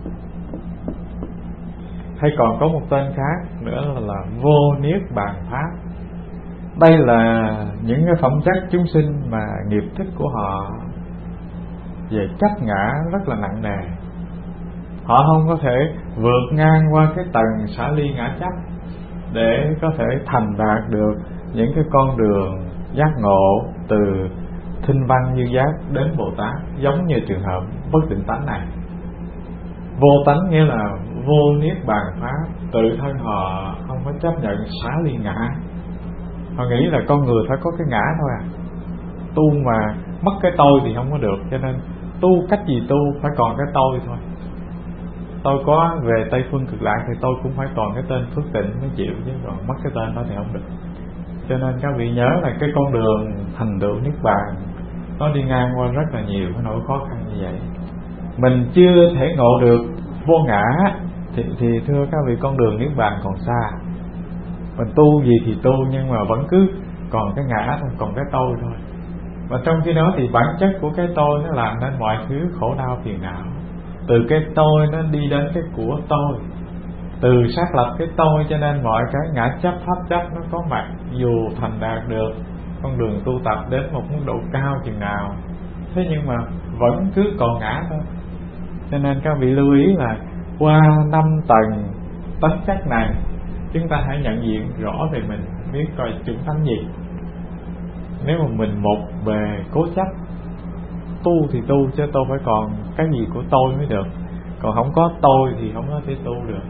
hay còn có một tên khác nữa là vô niết bàn pháp. Đây là những cái phẩm chất chúng sinh mà nghiệp thức của họ về chấp ngã rất là nặng nề. Họ không có thể vượt ngang qua cái tầng xả ly ngã chấp để có thể thành đạt được những cái con đường giác ngộ từ thinh văn như giác đến Bồ Tát, giống như trường hợp bất định tánh này. Vô tánh nghĩa là vô niết bàn pháp, tự thân họ không có chấp nhận xả ly ngã. Họ nghĩ là con người phải có cái ngã thôi à, tu mà mất cái tôi thì không có được, cho nên tu cách gì tu phải còn cái tôi thôi. tôi có về Tây Phương Cực Lạc thì tôi cũng phải còn cái tên Phước Tịnh mới chịu, chứ còn mất cái tên đó thì không được. Cho nên các vị nhớ là cái con đường thành tựu Niết Bàn nó đi ngang qua rất là nhiều cái nỗi khó khăn như vậy. Mình chưa thể ngộ được vô ngã thì thưa các vị, con đường Niết Bàn còn xa. Mình tu gì thì tu, nhưng mà vẫn cứ còn cái ngã thôi, còn cái tôi thôi. Và trong khi đó thì bản chất của cái tôi nó làm nên mọi thứ khổ đau phiền não. Từ cái tôi nó đi đến cái của tôi, từ xác lập cái tôi cho nên mọi cái ngã chấp pháp chấp nó có mặt. Dù thành đạt được con đường tu tập đến một mức độ cao chừng nào, thế nhưng mà vẫn cứ còn ngã thôi. Cho nên các vị lưu ý là qua 5 tầng tánh chất này, chúng ta hãy nhận diện rõ về mình, biết coi chúng tánh gì. Nếu mà mình một bề cố chấp tu thì tu, chứ tôi phải còn cái gì của tôi mới được. Còn không có tôi thì không có thể tu được.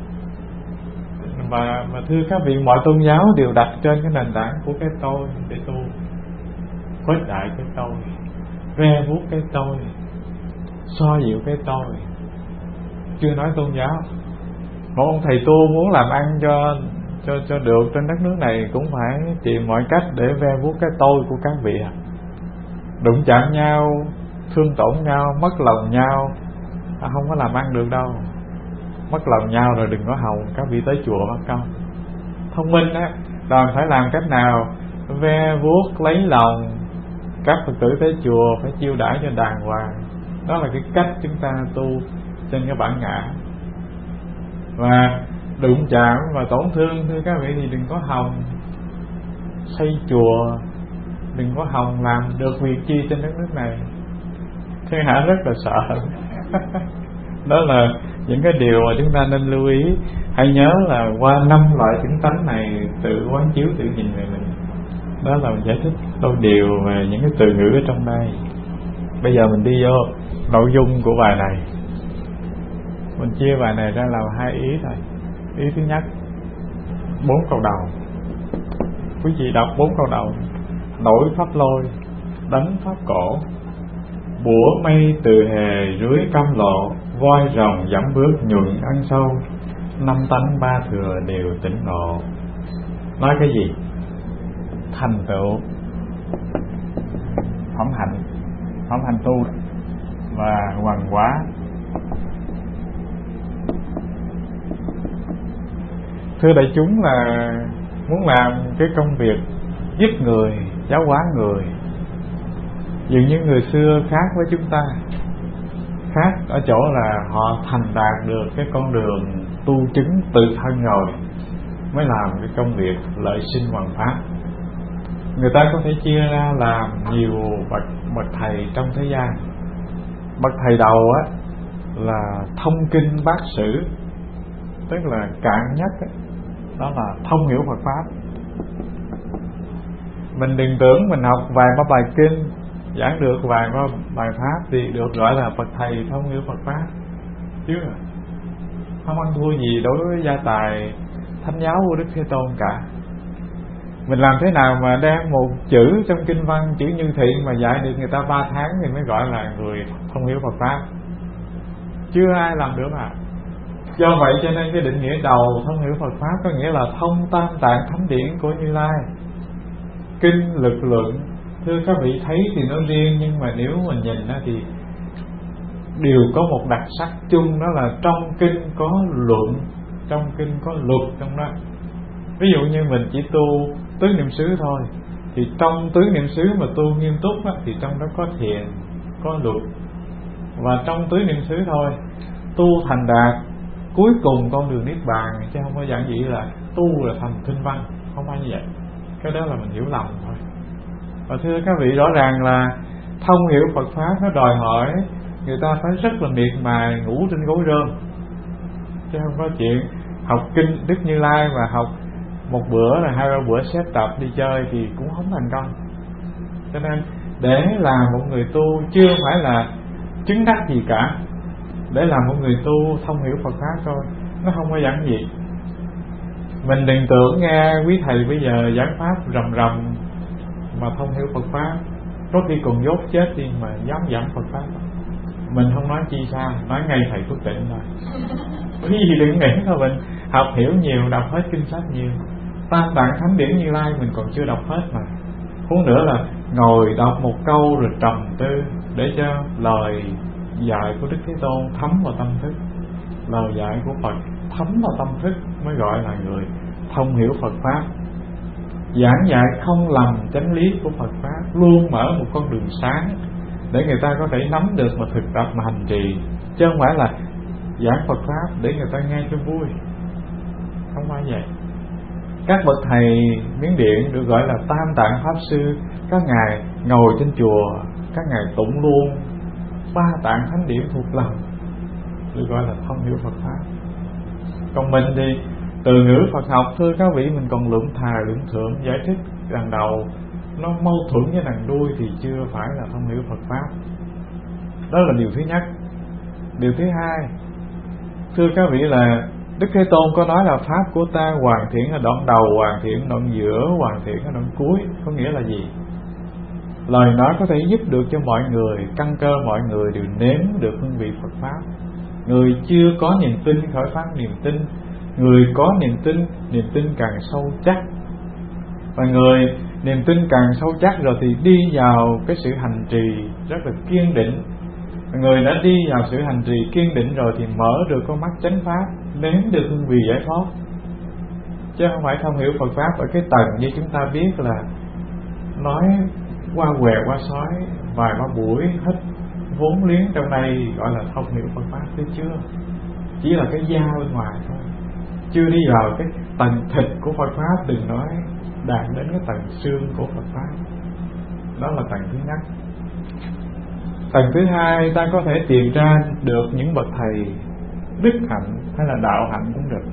Mà thưa các vị, mọi tôn giáo đều đặt trên cái nền tảng của cái tôi để tu. Khuếch đại cái tôi, ve vuốt cái tôi, xoa dịu cái tôi. Chưa nói tôn giáo, một ông thầy tu muốn làm ăn cho được trên đất nước này cũng phải tìm mọi cách để ve vuốt cái tôi của các vị. Đụng chạm nhau, thương tổn nhau, mất lòng nhau, không có làm ăn được đâu. Mất lòng nhau rồi đừng có hòng các vị tới chùa mất công. Thông minh á, đoàn phải làm cách nào ve vuốt lấy lòng các Phật tử tới chùa, phải chiêu đãi cho đàng hoàng. Đó là cái cách chúng ta tu trên cái bản ngã. Và đụng chạm và tổn thương, thưa các vị, thì đừng có hòng xây chùa, đừng có hòng làm được việc chi trên đất nước này. Thiên hạ rất là sợ. Đó là những cái điều mà chúng ta nên lưu ý. Hãy nhớ là qua 5 loại chứng tánh này tự quán chiếu, tự nhìn về mình. Đó là giải thích đôi điều về những cái từ ngữ ở trong đây. Bây giờ mình đi vô nội dung của bài này. Mình chia bài này ra làm 2 ý thôi. Ý thứ nhất, 4 câu đầu. Quý vị đọc 4 câu đầu. Nổi pháp lôi, đánh pháp cổ, bủa mây từ hề rưới cam lộ, voi rồng dẫm bước nhuận ăn sâu, 5 tánh 3 thừa đều tỉnh ngộ. Nói cái gì? Thành tựu phẩm hạnh tu và hoàn hóa. Thưa đại chúng, là muốn làm cái công việc giúp người, giáo hóa người, dường như người xưa khác với chúng ta. Khác ở chỗ là họ thành đạt được cái con đường tu chứng tự thân rồi mới làm cái công việc lợi sinh hoàn pháp. Người ta có thể chia ra làm nhiều bậc thầy trong thế gian. Bậc thầy đầu á là thông kinh bát sử, tức là cạn nhất á, đó là thông hiểu Phật pháp. Mình đừng tưởng mình học vài ba bài kinh, giảng được vài ba bài pháp thì được gọi là bậc thầy thông hiểu Phật pháp, chứ không ăn thua gì đối với gia tài thánh giáo của Đức Thế Tôn cả. Mình làm thế nào mà đem một chữ trong kinh văn, chữ Như Thị mà dạy được người ta 3 tháng thì mới gọi là người thông hiểu Phật pháp? Chưa ai làm được à. Do vậy cho nên cái định nghĩa đầu thông hiểu Phật pháp có nghĩa là thông tam tạng thánh điển của Như Lai. Kinh lực luận, thưa các vị, thấy thì nó riêng, nhưng mà nếu mình nhìn thì đều có một đặc sắc chung, đó là trong kinh có luận, trong kinh có luật trong đó. Ví dụ như mình chỉ tu tứ niệm xứ thôi, thì trong tứ niệm xứ mà tu nghiêm túc thì trong đó có thiền, có luật. Và trong tứ niệm xứ thôi, tu thành đạt cuối cùng con đường Niết Bàn, chứ không có giản dị là tu là thành kinh văn, không phải như vậy. Cái đó là mình hiểu lầm thôi. Và thưa các vị, rõ ràng là thông hiểu Phật pháp nó đòi hỏi người ta phải rất là miệt mài, ngủ trên gối rơm, chứ không có chuyện học kinh Đức Như Lai mà học một bữa là 2-3 bữa xếp tập đi chơi thì cũng không thành công. Cho nên để làm một người tu chưa phải là chứng đắc gì cả, để làm một người tu thông hiểu Phật pháp thôi, nó không có giản dị. Mình đừng tưởng nghe quý thầy bây giờ giảng pháp rầm rầm mà thông hiểu Phật pháp, có khi còn dốt chết đi mà dám giảng Phật pháp. Mình không nói chi xa, nói ngay thầy Phước Tịnh thôi. Quý vị đừng nghĩ là mình học hiểu nhiều, đọc hết kinh sách nhiều. Tam Tạng Thánh Điển Như Lai mình còn chưa đọc hết mà. Huống nữa là ngồi đọc một câu rồi trầm tư để cho lời dạy của Đức Thế Tôn thấm vào tâm thức. Lời dạy của Phật thấm vào tâm thức mới gọi là người thông hiểu Phật Pháp. Giảng dạy không lầm chánh lý của Phật Pháp, luôn mở một con đường sáng để người ta có thể nắm được mà thực tập mà hành trì, chứ không phải là giảng Phật Pháp để người ta nghe cho vui. Không phải vậy. Các bậc thầy Miến Điện được gọi là Tam Tạng Pháp Sư. Các ngài ngồi trên chùa, các ngài tụng luôn 3 tạng thánh điển thuộc lòng, được gọi là thông hiểu Phật Pháp. Còn mình thì từ ngữ Phật học, thưa các vị, mình còn lượm thà lượm thượng, giải thích đằng đầu nó mâu thuẫn với đằng đuôi thì chưa phải là thông hiểu Phật Pháp. Đó là điều thứ nhất. Điều thứ hai, thưa các vị, là Đức Thế Tôn có nói là Pháp của ta hoàn thiện ở đoạn đầu, hoàn thiện ở đoạn giữa, hoàn thiện ở đoạn cuối. Có nghĩa là gì? Lời nói có thể giúp được cho mọi người, căn cơ mọi người đều nếm được hương vị Phật Pháp. Người chưa có niềm tin khởi phát niềm tin, người có niềm tin càng sâu chắc. Và người niềm tin càng sâu chắc rồi thì đi vào cái sự hành trì rất là kiên định. Người đã đi vào sự hành trì kiên định rồi thì mở được con mắt chánh pháp, nếm được hương vị giải thoát. Chứ không phải thông hiểu Phật Pháp ở cái tầng như chúng ta biết là nói qua què qua sói vài ba buổi hết vốn liếng trong đây gọi là thông hiểu Phật Pháp. Chứ chưa, chỉ là cái da bên ngoài thôi, chưa đi vào cái tầng thịt của Phật Pháp. Đừng nói đạt đến cái tầng xương của Phật Pháp. Đó là tầng thứ nhất. Tầng thứ hai, ta có thể tìm ra được những bậc thầy đức hạnh hay là đạo hạnh cũng được.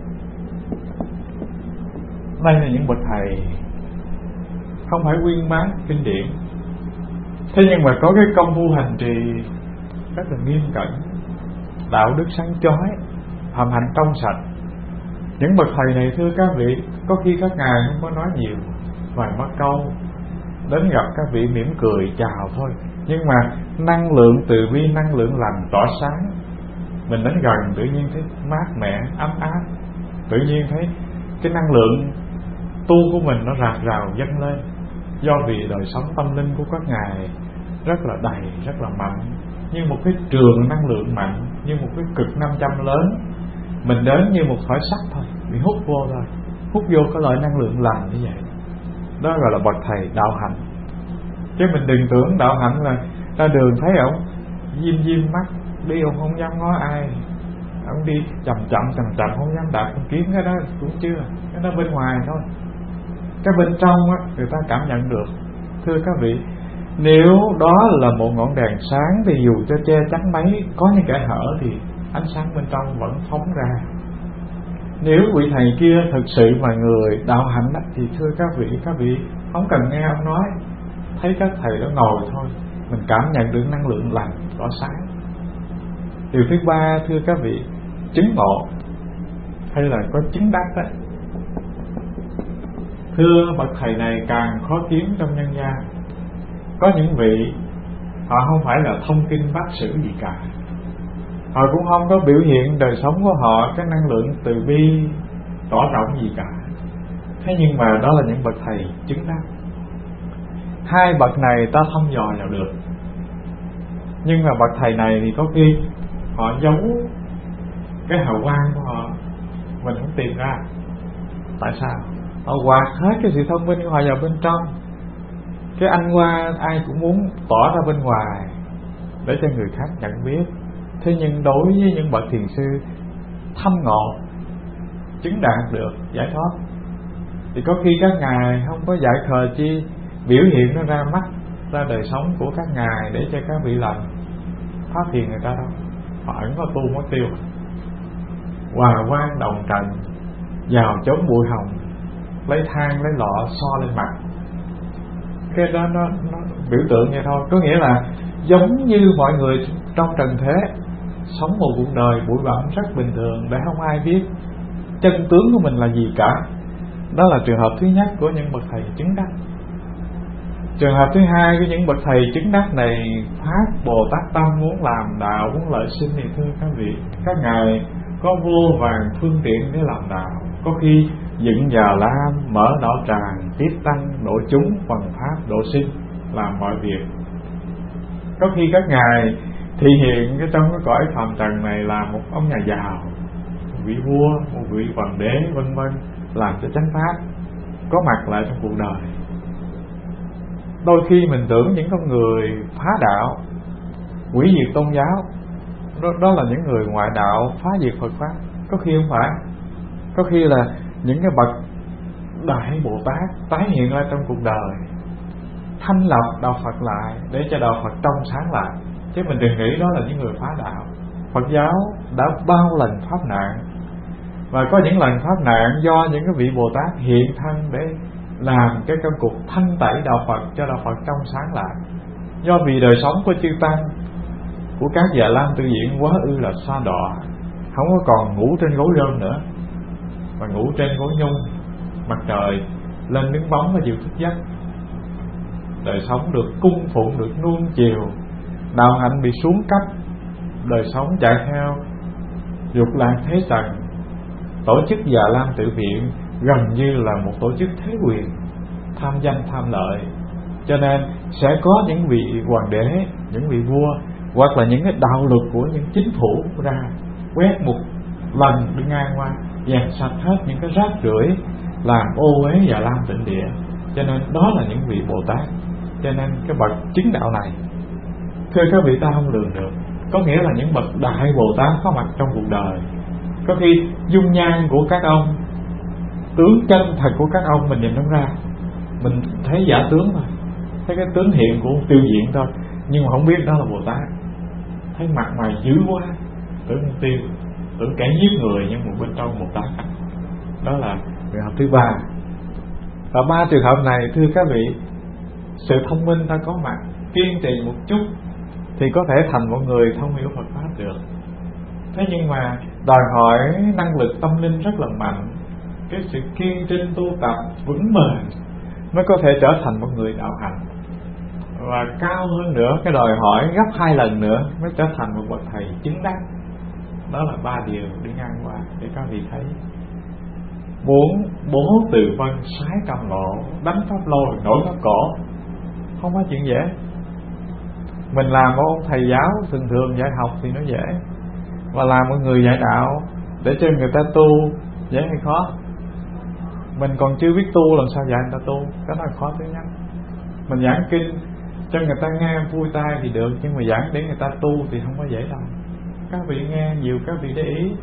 Đây là những bậc thầy không phải uyên bác kinh điển, thế nhưng mà có cái công phu hành trì rất là nghiêm cẩn, đạo đức sáng chói, phẩm hạnh trong sạch. Những bậc thầy này, thưa các vị, có khi các ngài không có nói nhiều, vài ba câu, đến gặp các vị mỉm cười chào thôi, nhưng mà năng lượng từ bi, năng lượng lành tỏa sáng. Mình đến gần tự nhiên thấy mát mẻ, ấm áp, tự nhiên thấy cái năng lượng tu của mình nó rạc rào dâng lên. Do vì đời sống tâm linh của các ngài rất là đầy, rất là mạnh, như một cái trường năng lượng mạnh, như một cái cực 500 lớn. Mình đến như một thỏi sắt thôi, bị hút vô thôi, hút vô cái loại năng lượng lành như vậy. Đó gọi là bậc thầy đạo hạnh. Chứ mình đừng tưởng đạo hạnh là ra đường thấy ổng diêm mắt, đi ông không dám ngó ai, ông đi chậm chậm không dám đạp con kiến. Cái đó cũng chưa, cái đó bên ngoài thôi. Cái bên trong á, người ta cảm nhận được. Thưa các vị, nếu đó là một ngọn đèn sáng thì dù cho che chắn mấy, có những kẻ hở thì ánh sáng bên trong vẫn phóng ra. Nếu vị thầy kia thực sự mà người đạo hạnh thì thưa các vị không cần nghe ông nói, thấy các thầy đó ngồi thôi, mình cảm nhận được năng lượng lành tỏa sáng. Điều thứ ba, thưa các vị, chứng ngộ hay là có chứng đắc đó. Thưa bậc thầy này càng khó kiếm trong nhân gian. Có những vị họ không phải là thông kinh bác sử gì cả, họ cũng không có biểu hiện đời sống của họ cái năng lượng từ bi tỏ rộng gì cả. Thế nhưng mà đó là những bậc thầy chứng đắc. Hai bậc này ta thăm dò vào được, nhưng mà bậc thầy này thì có khi họ giấu cái hào quang của họ, mình không tìm ra. Tại sao? Họ quạt hết cái sự thông minh của họ vào bên trong. Cái anh qua ai cũng muốn tỏ ra bên ngoài để cho người khác nhận biết. Thế nhưng đối với những bậc thiền sư thâm ngộ, chứng đạt được giải thoát, thì có khi các ngài không có giải khờ chi biểu hiện nó ra mắt, ra đời sống của các ngài để cho các vị làm phát hiện người ta đâu. Họ ẩn có tu mất tiêu, hòa quang đồng trần, vào chốn bụi hồng, lấy than lấy lọ so lên mặt. Cái đó nó biểu tượng vậy thôi. Có nghĩa là giống như mọi người trong trần thế sống một cuộc đời bụi bặm rất bình thường, để không ai biết chân tướng của mình là gì cả. Đó là trường hợp thứ nhất của những bậc thầy chứng đắc. Trường hợp thứ hai của những bậc thầy chứng đắc này phát Bồ Tát tâm, muốn làm đạo, muốn lợi sinh thì thưa các vị, các ngài có vô vàng phương tiện để làm đạo. Có khi dựng già lam, mở đạo tràng, tiếp tăng, độ chúng, phần pháp, độ sinh, làm mọi việc. Có khi các ngài thị hiện trong cái cõi phàm trần này là một ông nhà giàu, một vị vua, một vị hoàng đế, vân vân, làm cho chánh pháp có mặt lại trong cuộc đời. Đôi khi mình tưởng những con người phá đạo, hủy diệt tôn giáo, đó là những người ngoại đạo phá diệt Phật pháp. Có khi không phải. Có khi là những cái bậc Đại Bồ Tát tái hiện lại trong cuộc đời, thanh lập đạo Phật lại để cho đạo Phật trong sáng lại. Chứ mình đừng nghĩ đó là những người phá đạo. Phật giáo đã bao lần pháp nạn, và có những lần pháp nạn do những cái vị Bồ Tát hiện thân để làm cái công cuộc thanh tẩy đạo Phật cho đạo Phật trong sáng lại. Do vì đời sống của chư tăng, của các Già Lam Tự Viện quá ư là xa đọa, không có còn ngủ trên gối rơm nữa, mà ngủ trên gối nhung. Mặt trời lên đứng bóng và chịu thức giấc. Đời sống được cung phụng, được nuông chiều, đạo hạnh bị xuống cấp. Đời sống chạy theo dục lạc thế trần. Tổ chức Già Lam Tự Viện gần như là một tổ chức thế quyền, tham danh tham lợi. Cho nên sẽ có những vị hoàng đế, những vị vua, hoặc là những cái đạo luật của những chính phủ ra, quét một lần đi ngang qua, dàn sạch hết những cái rác rưởi làm ô uế Già Lam Tịnh Địa. Cho nên đó là những vị Bồ Tát. Cho nên cái bậc chứng đạo này, thưa các vị, ta không lường được. Có nghĩa là những bậc Đại Bồ Tát có mặt trong cuộc đời. Có khi dung nhan của các ông, tướng chân thật của các ông mình nhìn không ra, mình thấy giả tướng thôi, thấy cái tướng hiện của tiêu diện thôi, nhưng mà không biết đó là Bồ Tát. Thấy mặt ngoài dữ quá, tưởng tiêu, tưởng kẻ giết người, nhưng mà bên trong Bồ Tát. Đó là trường hợp thứ ba. Và ba trường hợp này, thưa các vị, sự thông minh ta có mặt, kiên trì một chút thì có thể thành một người thông hiểu Phật pháp được. Thế nhưng mà đòi hỏi năng lực tâm linh rất là mạnh, cái sự kiên trinh tu tập vững bền mới có thể trở thành một người đạo hạnh. Và cao hơn nữa, cái đòi hỏi gấp 2 lần nữa mới trở thành một bậc thầy chứng đắc. Đó là 3 điều đi ngang qua để các vị thấy. 4. Bố từ vân sái cầm ngộ, đánh pháp lôi nổi pháp cổ. Không có chuyện dễ. Mình làm một ông thầy giáo thường thường dạy học thì nó dễ, và làm một người dạy đạo để cho người ta tu dễ hay khó? Mình còn chưa biết tu làm sao dạy người ta tu? Cái đó là khó thứ nhất. Mình giảng kinh cho người ta nghe vui tai thì được, nhưng mà giảng để người ta tu thì không có dễ đâu. Các vị nghe nhiều, các vị để ý.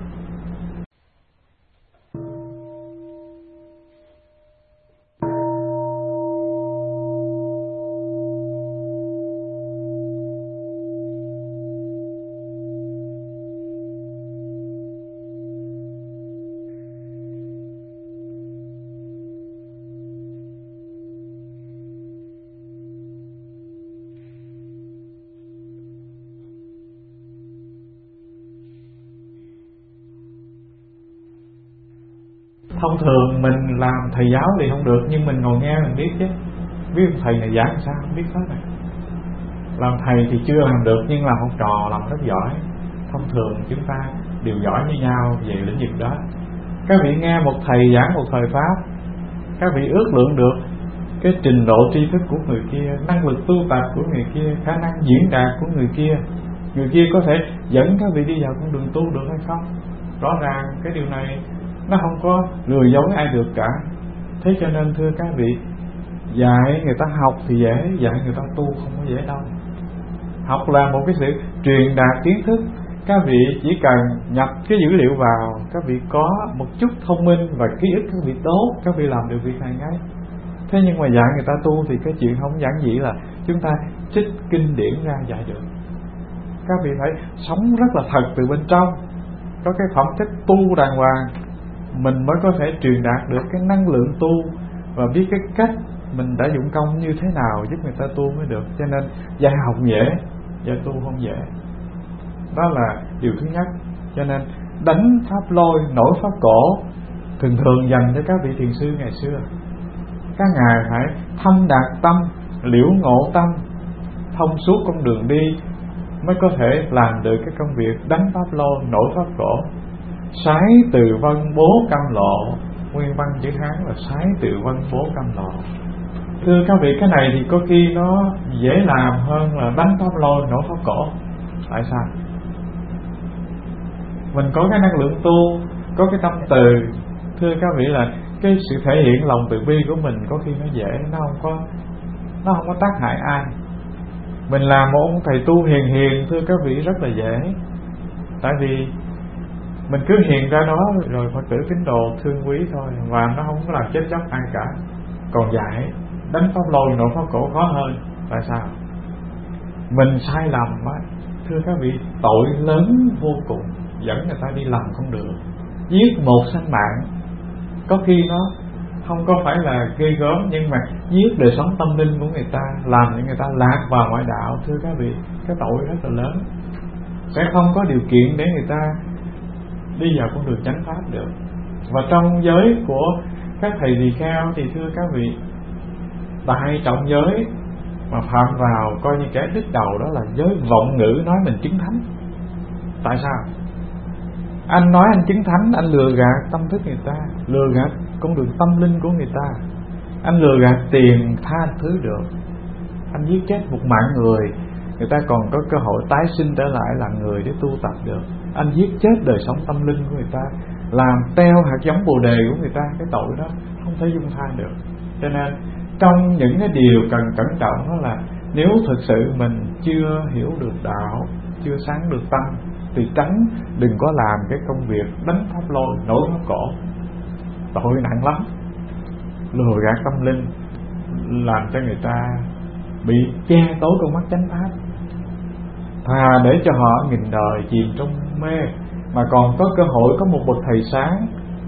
Thông thường mình làm thầy giáo thì không được, nhưng mình ngồi nghe mình biết chứ. Biết thầy này giảng sao không biết hết này. Làm thầy thì chưa làm được, nhưng làm học trò làm rất giỏi. Thông thường chúng ta đều giỏi như nhau về lĩnh vực đó. Các vị nghe một thầy giảng một thời pháp, các vị ước lượng được cái trình độ tri thức của người kia, năng lực tu tập của người kia, khả năng diễn đạt của người kia. Người kia có thể dẫn các vị đi vào con đường tu được hay không? Rõ ràng cái điều này nó không có lừa dối ai được cả. Thế cho nên thưa các vị, dạy người ta học thì dễ, dạy người ta tu không có dễ đâu. Học là một cái sự truyền đạt kiến thức. Các vị chỉ cần nhập cái dữ liệu vào, các vị có một chút thông minh và ký ức các vị tốt, các vị làm được việc này ngay. Thế nhưng mà dạy người ta tu thì cái chuyện không giản dị là chúng ta trích kinh điển ra dạy được. Các vị phải sống rất là thật từ bên trong, có cái phẩm chất tu đàng hoàng, mình mới có thể truyền đạt được cái năng lượng tu, và biết cái cách mình đã dụng công như thế nào giúp người ta tu mới được. Cho nên dạy học dễ, dạy tu không dễ. Đó là điều thứ nhất. Cho nên đánh pháp lôi nổi pháp cổ thường thường dành cho các vị thiền sư ngày xưa. Các ngài phải thâm đạt tâm, liễu ngộ tâm, thông suốt con đường đi, mới có thể làm được cái công việc đánh pháp lôi nổi pháp cổ. Sái từ vân bố cam lộ. Nguyên văn chữ Hán là sái từ vân bố cam lộ. Thưa các vị, cái này thì có khi nó dễ làm hơn là đánh pháp lôi nổ pháp cổ. Tại sao? Mình có cái năng lượng tu, có cái tâm từ. Thưa các vị, là cái sự thể hiện lòng từ bi của mình có khi nó dễ, nó không có tác hại ai. Mình làm một ông thầy tu hiền hiền, thưa các vị, rất là dễ. Tại vì mình cứ hiền ra đó rồi Phật tử tín đồ thương quý thôi, và nó không có làm chết chóc ai cả. Còn dạy đánh pháp lôi nổ pháp cổ khó hơn. Tại sao? Mình sai lầm á, thưa các vị, tội lớn vô cùng, dẫn người ta đi lầm con đường. Giết một sanh mạng có khi nó không có phải là ghê gớm, nhưng mà giết đời sống tâm linh của người ta, làm cho người ta lạc vào ngoại đạo. Thưa các vị, cái tội rất là lớn, sẽ không có điều kiện để người ta đi vào con đường chánh pháp được. Và trong giới của các thầy tỳ kheo thì thưa các vị, đại trọng giới mà phạm vào coi như kẻ đứt đầu đó là giới vọng ngữ nói mình chứng thánh. Tại sao? Anh nói anh chứng thánh, anh lừa gạt tâm thức người ta, lừa gạt con đường tâm linh của người ta, anh lừa gạt tiền tha thứ được, anh giết chết một mạng người, người ta còn có cơ hội tái sinh trở lại là người để tu tập được. Anh giết chết đời sống tâm linh của người ta, làm teo hạt giống bồ đề của người ta, cái tội đó không thể dung tha được. Cho nên trong những cái điều cần cẩn trọng đó là nếu thực sự mình chưa hiểu được đạo, chưa sáng được tâm, thì tránh đừng có làm cái công việc đánh pháp lôi nổ pháp cổ. Tội nặng lắm, lừa gạt tâm linh, làm cho người ta bị che tối con mắt chánh pháp. Thà để cho họ nghìn đời chìm trong mê, mà còn có cơ hội có một bậc thầy sáng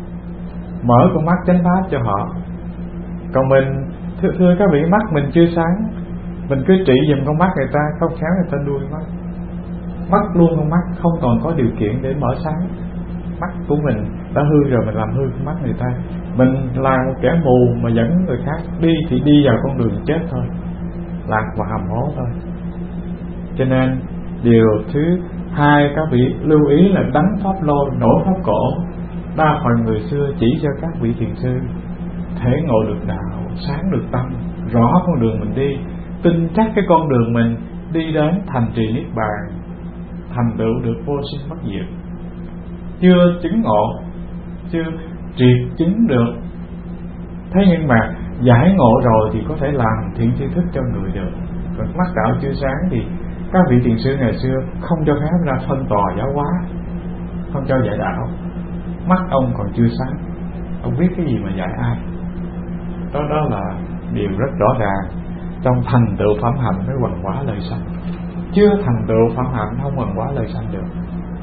mở con mắt chánh pháp cho họ. Còn mình, thưa các vị, mắt mình chưa sáng, mình cứ trị giùm con mắt người ta, không khéo người ta đuôi mắt, mất luôn con mắt, không còn có điều kiện để mở sáng. Mắt của mình đã hư rồi, mình làm hư con mắt người ta. Mình là một kẻ mù mà dẫn người khác đi thì đi vào con đường chết thôi, lạc vào hầm hố thôi. Cho nên điều thứ hai các vị lưu ý là đánh pháp lôi nổ pháp cổ. Đa phần người xưa chỉ cho các vị thiền sư thể ngộ được đạo, sáng được tâm, rõ con đường mình đi, tin chắc cái con đường mình đi đến thành trì niết bàn, thành tựu được vô sinh bất diệt. Chưa chứng ngộ, chưa triệt chứng được, thế nhưng mà giải ngộ rồi thì có thể làm thiện tri thức cho người được. Còn mắt đạo chưa sáng thì các vị thiền sư ngày xưa không cho phép ra phân tòa giáo hóa, không cho dạy đạo. Mắt ông còn chưa sáng, ông biết cái gì mà dạy ai? Đó là điều rất rõ ràng. Trong thành tựu phẩm hạnh mới hoằng quả lời sanh, chưa thành tựu phẩm hạnh không hoằng quả lời sanh được.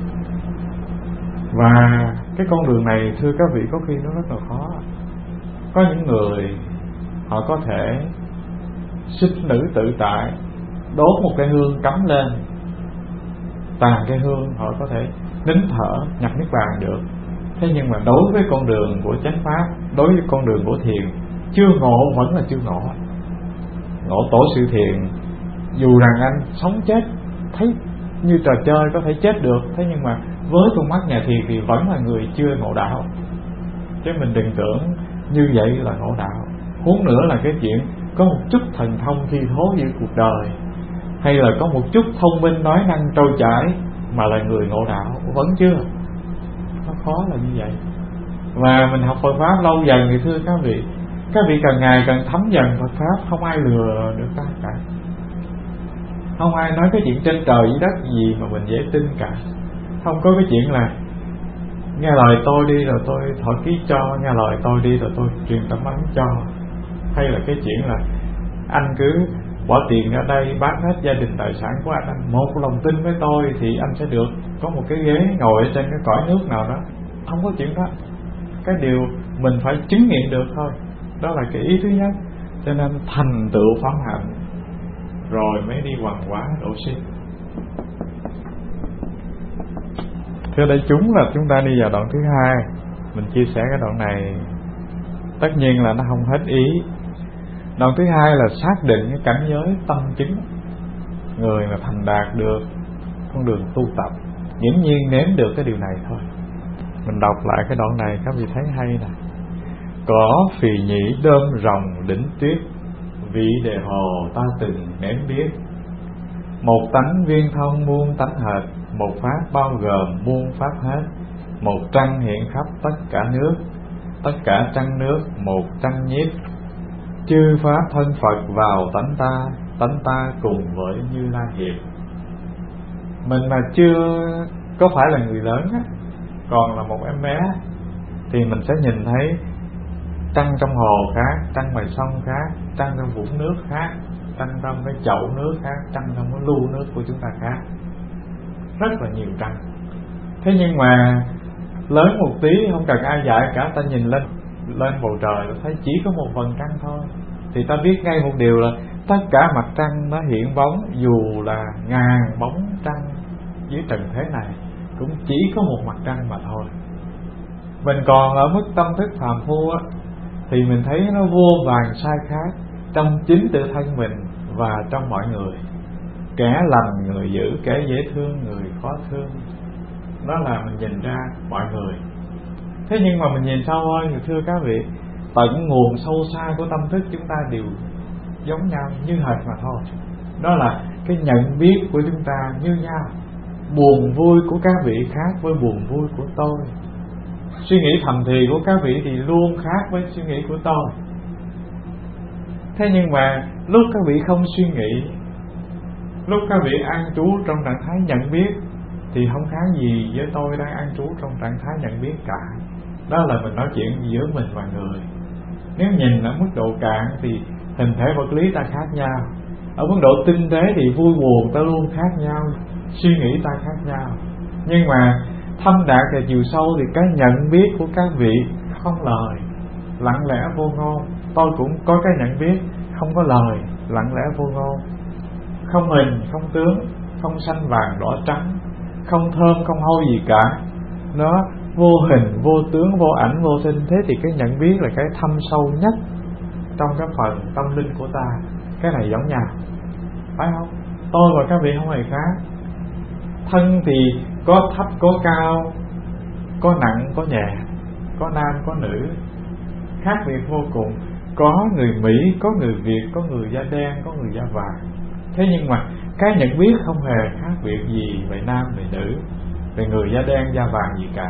Và cái con đường này thưa các vị có khi nó rất là khó. Có những người họ có thể sinh nữ tự tại, đốt một cái hương cắm lên, tàn cái hương, họ có thể nín thở nhập niết bàn được. Thế nhưng mà đối với con đường của chánh pháp, đối với con đường của thiền, chưa ngộ vẫn là chưa ngộ. Ngộ tổ sự thiền, dù rằng anh sống chết thấy như trò chơi có thể chết được, thế nhưng mà với con mắt nhà thiền thì vẫn là người chưa ngộ đạo. Chứ mình đừng tưởng như vậy là ngộ đạo. Huống nữa là cái chuyện có một chút thần thông thi thố giữa cuộc đời, hay là có một chút thông minh nói năng trôi chảy mà là người ngộ đạo, vẫn chưa. Nó khó là như vậy. Và mình học Phật pháp lâu dần thì thưa các vị càng ngày càng thấm dần Phật pháp, không ai lừa được ta cả. Không ai nói cái chuyện trên trời dưới đất gì mà mình dễ tin cả. Không có cái chuyện là nghe lời tôi đi rồi tôi thọ ký cho, nghe lời tôi đi rồi tôi truyền tấm ấn cho, hay là cái chuyện là anh cứ bỏ tiền ra đây bán hết gia đình tài sản của anh một lòng tin với tôi thì anh sẽ được có một cái ghế ngồi ở trên cái cõi nước nào đó. Không có chuyện đó. Cái điều mình phải chứng nghiệm được thôi, đó là cái ý thứ nhất. Cho nên thành tựu phẩm hạnh rồi mới đi hoằng quả độ sinh. Thưa đại chúng, là chúng ta đi vào đoạn thứ hai. Mình chia sẻ cái đoạn này tất nhiên là nó không hết ý. Đoạn thứ hai là xác định cái cảnh giới tâm chứng. Người mà thành đạt được con đường tu tập nghiễm nhiên nếm được cái điều này thôi. Mình đọc lại cái đoạn này các vị thấy hay nè. Cỏ phì nhĩ đơm rồng đỉnh tuyết, vị đề hồ ta từng nếm biết. Một tánh viên thông muôn tánh hệt, một pháp bao gồm muôn pháp hết. Một trăng hiện khắp tất cả nước, tất cả trăng nước một trăng nhiếp. Chư pháp thân Phật vào tánh ta cùng với Như Lai hiệp. Mình mà chưa có phải là người lớn á, còn là một em bé, thì mình sẽ nhìn thấy trăng trong hồ khác, trăng ngoài sông khác, trăng trong vũng nước khác, trăng trong cái chậu nước khác, trăng trong cái lu nước của chúng ta khác. Rất là nhiều trăng. Thế nhưng mà lớn một tí không cần ai dạy cả, ta nhìn lên bầu trời thấy chỉ có một vầng trăng thôi, thì ta biết ngay một điều là tất cả mặt trăng nó hiện bóng, dù là ngàn bóng trăng dưới trần thế này cũng chỉ có một mặt trăng mà thôi. Mình còn ở mức tâm thức phàm phu á, thì mình thấy nó vô vàn sai khác trong chính tự thân mình và trong mọi người. Kẻ lành người dữ, kẻ dễ thương người khó thương. Đó là mình nhìn ra mọi người. Thế nhưng mà mình nhìn sâu hơn, thưa các vị, tận nguồn sâu xa của tâm thức chúng ta đều giống nhau như hệt mà thôi. Đó là cái nhận biết của chúng ta như nhau. Buồn vui của các vị khác với buồn vui của tôi. Suy nghĩ thầm thì của các vị thì luôn khác với suy nghĩ của tôi. Thế nhưng mà lúc các vị không suy nghĩ, lúc các vị an trú trong trạng thái nhận biết, thì không khác gì với tôi đang an trú trong trạng thái nhận biết cả. Đó là mình nói chuyện giữa mình và người. Nếu nhìn ở mức độ cạn thì hình thể vật lý ta khác nhau. Ở mức độ tinh tế thì vui buồn ta luôn khác nhau, suy nghĩ ta khác nhau. Nhưng mà thâm đạt và chiều sâu thì cái nhận biết của các vị không lời, lặng lẽ vô ngôn. Tôi cũng có cái nhận biết không có lời, lặng lẽ vô ngôn. Không hình, không tướng, không xanh vàng đỏ trắng, không thơm, không hôi gì cả. Nó vô hình, vô tướng, vô ảnh, vô sinh. Thế thì cái nhận biết là cái thâm sâu nhất trong cái phần tâm linh của ta. Cái này giống nhau, phải không? Tôi và các vị không hề khác. Thân thì có thấp có cao, có nặng có nhẹ, có nam có nữ, khác biệt vô cùng. Có người Mỹ, có người Việt, có người da đen, có người da vàng. Thế nhưng mà cái nhận biết không hề khác biệt gì về nam về nữ, về người da đen da vàng gì cả,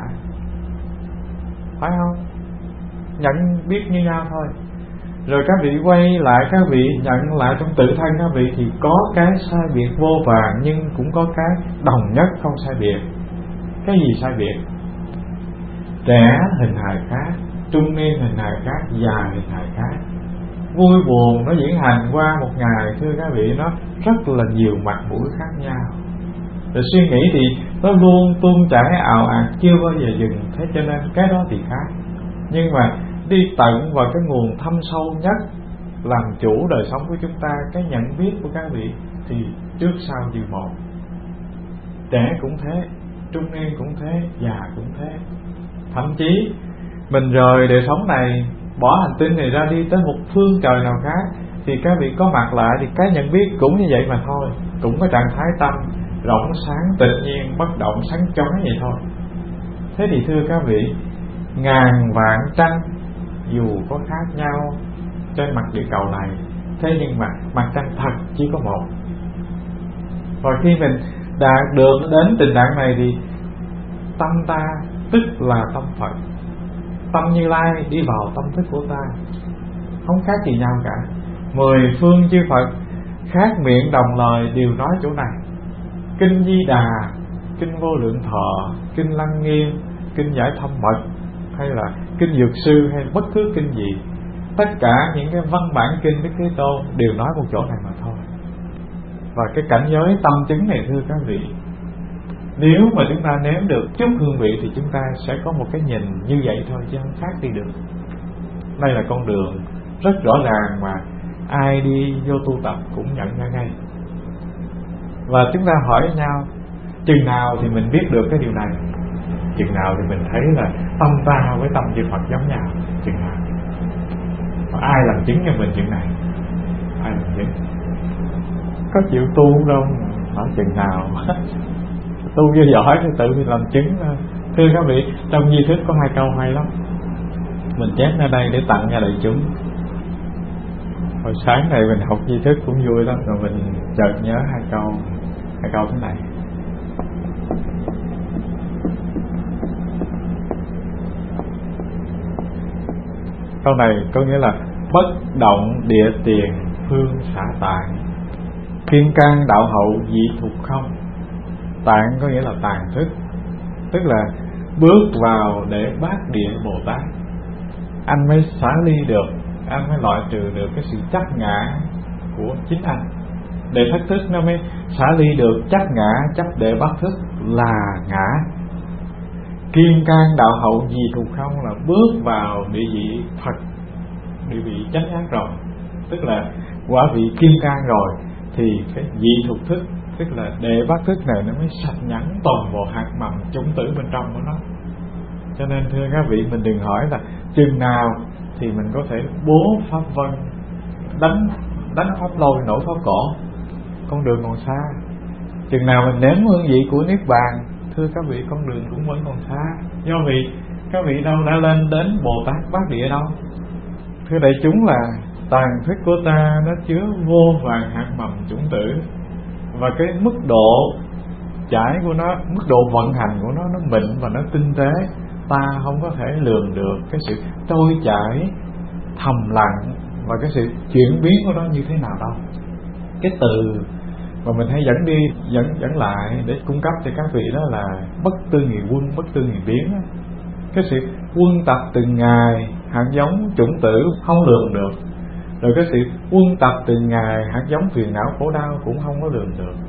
phải không? Nhận biết như nhau thôi. Rồi các vị quay lại, các vị nhận lại trong tự thân các vị thì có cái sai biệt vô vàn, nhưng cũng có cái đồng nhất không sai biệt. Cái gì sai biệt? Trẻ hình hài khác, trung niên hình hài khác, già hình hài khác. Vui buồn nó diễn hành qua một ngày, thưa các vị, nó rất là nhiều mặt mũi khác nhau. Rồi suy nghĩ thì nó luôn tuôn chảy ào ạt, chưa bao giờ dừng. Thế cho nên cái đó thì khác. Nhưng mà đi tận vào cái nguồn thâm sâu nhất, làm chủ đời sống của chúng ta, cái nhận biết của các vị thì trước sau như một. Trẻ cũng thế, trung niên cũng thế, già cũng thế. Thậm chí mình rời đời sống này, bỏ hành tinh này ra đi tới một phương trời nào khác, thì các vị có mặt lại thì cái nhận biết cũng như vậy mà thôi. Cũng có trạng thái tâm rộng sáng, tự nhiên, bất động, sáng chói vậy thôi. Thế thì thưa các vị, ngàn vạn trăng dù có khác nhau trên mặt địa cầu này, thế nhưng mà mặt trăng thật chỉ có một. Và khi mình đạt được đến tình trạng này thì tâm ta tức là tâm Phật, tâm Như Lai đi vào tâm thức của ta, không khác gì nhau cả. 10 phương chư Phật khác miệng đồng lời đều nói chỗ này. Kinh Di Đà, kinh Vô Lượng Thọ, kinh Lăng Nghiêm, kinh Giải Thông Mật, hay là kinh Dược Sư, hay bất cứ kinh gì, tất cả những cái văn bản kinh Đức Thế Tôn đều nói một chỗ này mà thôi. Và cái cảnh giới tâm chứng này, thưa các vị, nếu mà chúng ta nếm được chút hương vị thì chúng ta sẽ có một cái nhìn như vậy thôi, chứ không khác đi được. Đây là con đường rất rõ ràng mà ai đi vô tu tập cũng nhận ra ngay. Và chúng ta hỏi nhau, chừng nào thì mình biết được cái điều này, chừng nào thì mình thấy là tâm ta với tâm chư Phật giống nhau, chừng nào. Và ai làm chứng cho mình chuyện này? Ai làm chứng? Có chịu tu đâu, hỏi chừng nào. Tu cho giỏi thì tự mình làm chứng Thưa các vị, trong di thức có 2 câu hay lắm, mình chép ra đây để tặng cho đại chúng. Hồi sáng này mình học di thức cũng vui lắm, rồi mình chợt nhớ 2 câu thế này. Câu này có nghĩa là bất động địa tiền phương xả tạng, kiên can đạo hậu dị thục không. Tạng có nghĩa là tàn thức, tức là bước vào để bát địa Bồ Tát, anh mới xả ly được, anh mới loại trừ được cái sự chấp ngã của chính anh. Để thất thức nó mới xả ly được chấp ngã, chấp đệ bát thức là ngã. Kiên can đạo hậu gì thục không là bước vào địa vị Phật, địa vị chánh giác rồi, tức là quả vị kiên can rồi, thì cái dị thục thức, tức là đệ bát thức này nó mới sạch nhẵn toàn bộ hạt mầm chủng tử bên trong của nó. Cho nên thưa các vị, mình đừng hỏi là chừng nào thì mình có thể bố pháp vân, đánh pháp lôi, nổ pháp cổ. Con đường còn xa. Chừng nào mình nếm hương vị của niết bàn, thưa các vị, con đường cũng vẫn còn xa. Do vì các vị đâu đã lên đến Bồ Tát bát địa đâu. Thưa đại chúng, là tàn thức của ta nó chứa vô vàn hạt mầm chủng tử, và cái mức độ chảy của nó, mức độ vận hành của nó mịn và nó tinh tế, ta không có thể lường được cái sự trôi chảy thầm lặng và cái sự chuyển biến của nó như thế nào đâu. Cái từ mà mình hay dẫn đi dẫn lại để cung cấp cho các vị đó là bất tư nghị quân, bất tư nghị biến. Cái sự quân tập từng ngày, hạt giống chủng tử không lường được, rồi cái sự quân tập từng ngày, hạt giống phiền não khổ đau cũng không có lường được.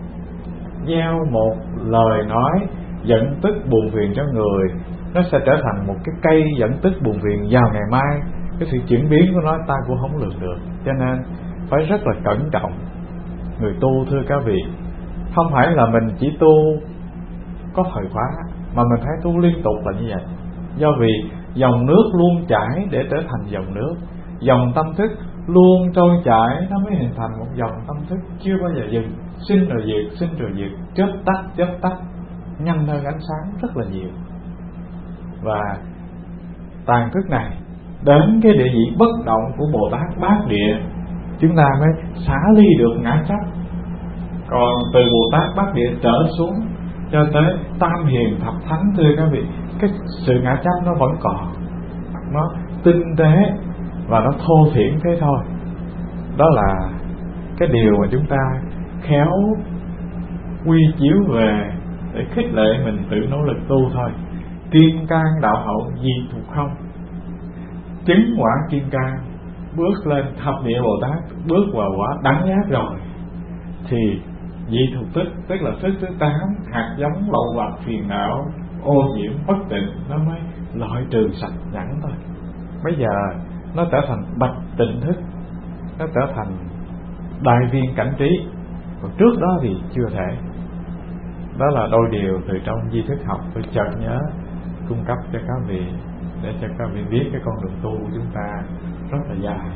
Gieo một lời nói dẫn tức buồn phiền cho người, nó sẽ trở thành một cái cây dẫn tức buồn phiền vào ngày mai. Cái sự chuyển biến của nó ta cũng không lường được. Cho nên phải rất là cẩn trọng. Người tu, thưa các vị, không phải là mình chỉ tu có thời khóa, mà mình phải tu liên tục là như vậy. Do vì dòng nước luôn chảy để trở thành dòng nước, dòng tâm thức luôn trôi chảy, nó mới hình thành một dòng tâm thức chưa bao giờ dừng, sinh rồi diệt, sinh rồi diệt, chớp tắt, nhanh hơn ánh sáng rất là nhiều. Và tàn thức này đến cái địa vị bất động của Bồ Tát bát địa, chúng ta mới xả ly được ngã chấp. Còn từ Bồ Tát bát địa trở xuống cho tới tam hiền thập thánh, thưa các vị, cái sự ngã chấp nó vẫn còn, nó tinh tế và nó thô thiển thế thôi. Đó là cái điều mà chúng ta khéo quy chiếu về để khích lệ mình tự nỗ lực tu thôi. Kiên can đạo hậu di thục không, chứng quả kiên can, bước lên thập địa Bồ Tát, bước vào quả đẳng giác rồi, thì dị thục tức là thức thứ 8, hạt giống lậu hoặc phiền não ô nhiễm bất tịnh nó mới loại trừ sạch nhẵn thôi. Bây giờ nó trở thành bạch tịnh thức, nó trở thành đại viên cảnh trí, còn trước đó thì chưa thể. Đó là đôi điều từ trong di thức học tôi chợt nhớ cung cấp cho các vị, để cho các vị biết cái con đường tu của chúng ta rất là dài.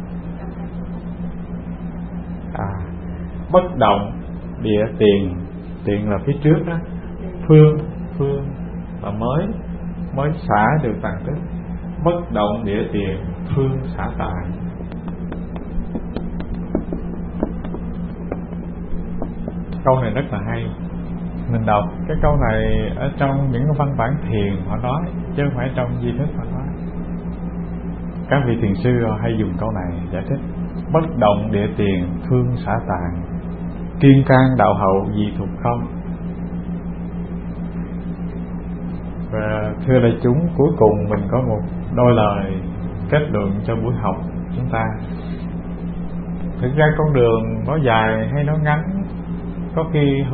Bất động địa tiền là phía trước đó, phương là mới xả được tàn thức. Bất động địa tiền phương xả tàn. Câu này rất là hay. Mình đọc cái câu này ở trong những cái văn bản thiền họ nói, chứ không phải trong di thức họ nói. Các vị thiền sư hay dùng câu này giải thích. Bất động địa tiền phương xả tàn, kiên can đạo hậu dị thục không. Và thưa đại chúng, cuối cùng mình có một đôi lời kết luận cho buổi học chúng ta. Thực ra con đường nó dài hay nó ngắn, có khi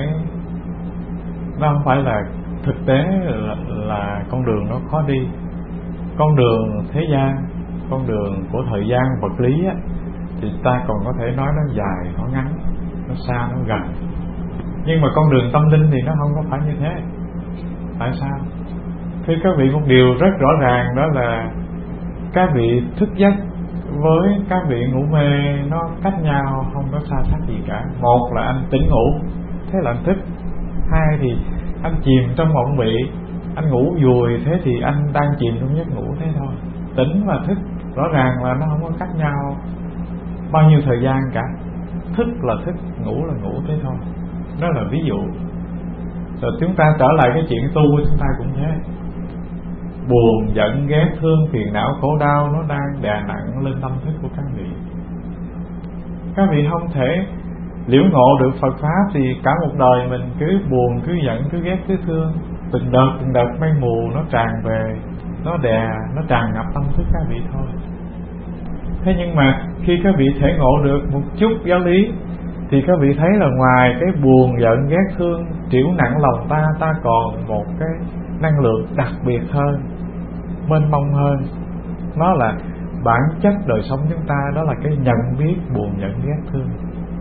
nó không phải là thực tế là con đường nó khó đi. Con đường thế gian, con đường của thời gian vật lý á, thì ta còn có thể nói nó dài, nó ngắn, nó xa, nó gần. Nhưng mà con đường tâm linh thì nó không có phải như thế. Tại sao? Thưa các vị, một điều rất rõ ràng đó là các vị thức giấc với các vị ngủ mê nó cách nhau không có xa sắc gì cả. Một là anh tỉnh ngủ, thế là anh thức. Hai thì anh chìm trong mộng mị, anh ngủ vùi thế thì anh đang chìm trong giấc ngủ thế thôi. Tỉnh và thức rõ ràng là nó không có cách nhau bao nhiêu thời gian cả. Thức là thức, ngủ là ngủ thế thôi. Đó là ví dụ. Rồi chúng ta trở lại cái chuyện tu của chúng ta cũng thế. Buồn, giận, ghét, thương, phiền não, khổ đau nó đang đè nặng lên tâm thức của các vị. Các vị không thể liễu ngộ được Phật Pháp thì cả một đời mình cứ buồn, cứ giận, cứ ghét, cứ thương. Từng đợt mây mù nó tràn về, nó đè, nó tràn ngập tâm thức các vị thôi. Thế nhưng mà khi các vị thể ngộ được một chút giáo lý thì các vị thấy là ngoài cái buồn, giận, ghét, thương trĩu nặng lòng ta còn một cái năng lượng đặc biệt hơn, mênh mông hơn. Nó là bản chất đời sống chúng ta, đó là cái nhận biết buồn, giận, ghét, thương.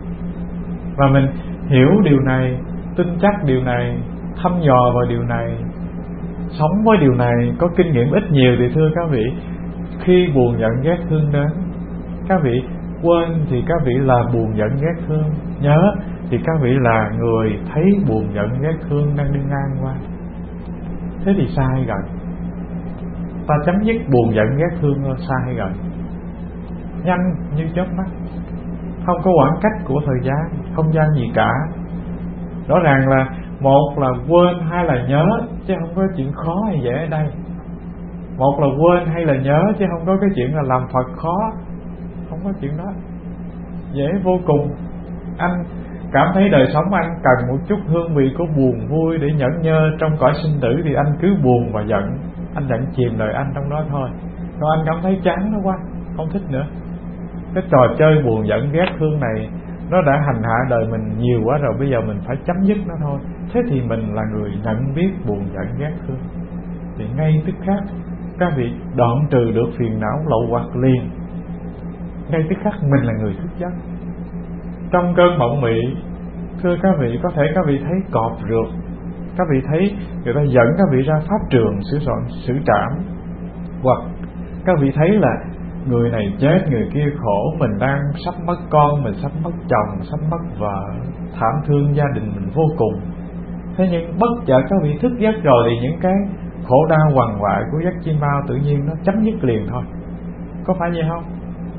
Và mình hiểu điều này, tin chắc điều này, thăm dò vào điều này, sống với điều này, có kinh nghiệm ít nhiều thì thưa các vị, khi buồn, giận, ghét, thương đến, các vị quên thì các vị là buồn, giận, ghét, thương. Nhớ thì các vị là người thấy buồn, giận, ghét, thương đang đi ngang qua. Thế thì xa hay gần? Ta chấm dứt buồn, giận, ghét, thương xa hay gần? Nhanh như chớp mắt, không có khoảng cách của thời gian, không gian gì cả. Rõ ràng là một là quên, hai là nhớ, chứ không có chuyện khó hay dễ ở đây. Một là quên hay là nhớ, chứ không có cái chuyện là làm Phật khó. Không có chuyện đó, dễ vô cùng. Anh cảm thấy đời sống anh cần một chút hương vị của buồn vui để nhẫn nhơ trong cõi sinh tử thì anh cứ buồn và giận, anh giận chìm đời anh trong đó thôi. Còn anh cảm thấy chán nó quá, không thích nữa. Cái trò chơi buồn giận ghét thương này nó đã hành hạ đời mình nhiều quá rồi, bây giờ mình phải chấm dứt nó thôi. Thế thì mình là người nhận biết buồn giận ghét thương thì ngay tức khắc các vị đoạn trừ được phiền não lậu hoặc liền. Ngay tức khắc mình là người thức giấc. Trong cơn mộng mị, thưa các vị, có thể các vị thấy cọp rượt, các vị thấy người ta dẫn các vị ra pháp trường xử trảm, hoặc các vị thấy là người này chết, người kia khổ, mình đang sắp mất con, mình sắp mất chồng, sắp mất vợ, thảm thương gia đình mình vô cùng. Thế nhưng bất chợt các vị thức giấc rồi thì những cái khổ đau quằn quại của giấc chim bao tự nhiên nó chấm dứt liền thôi. Có phải vậy không?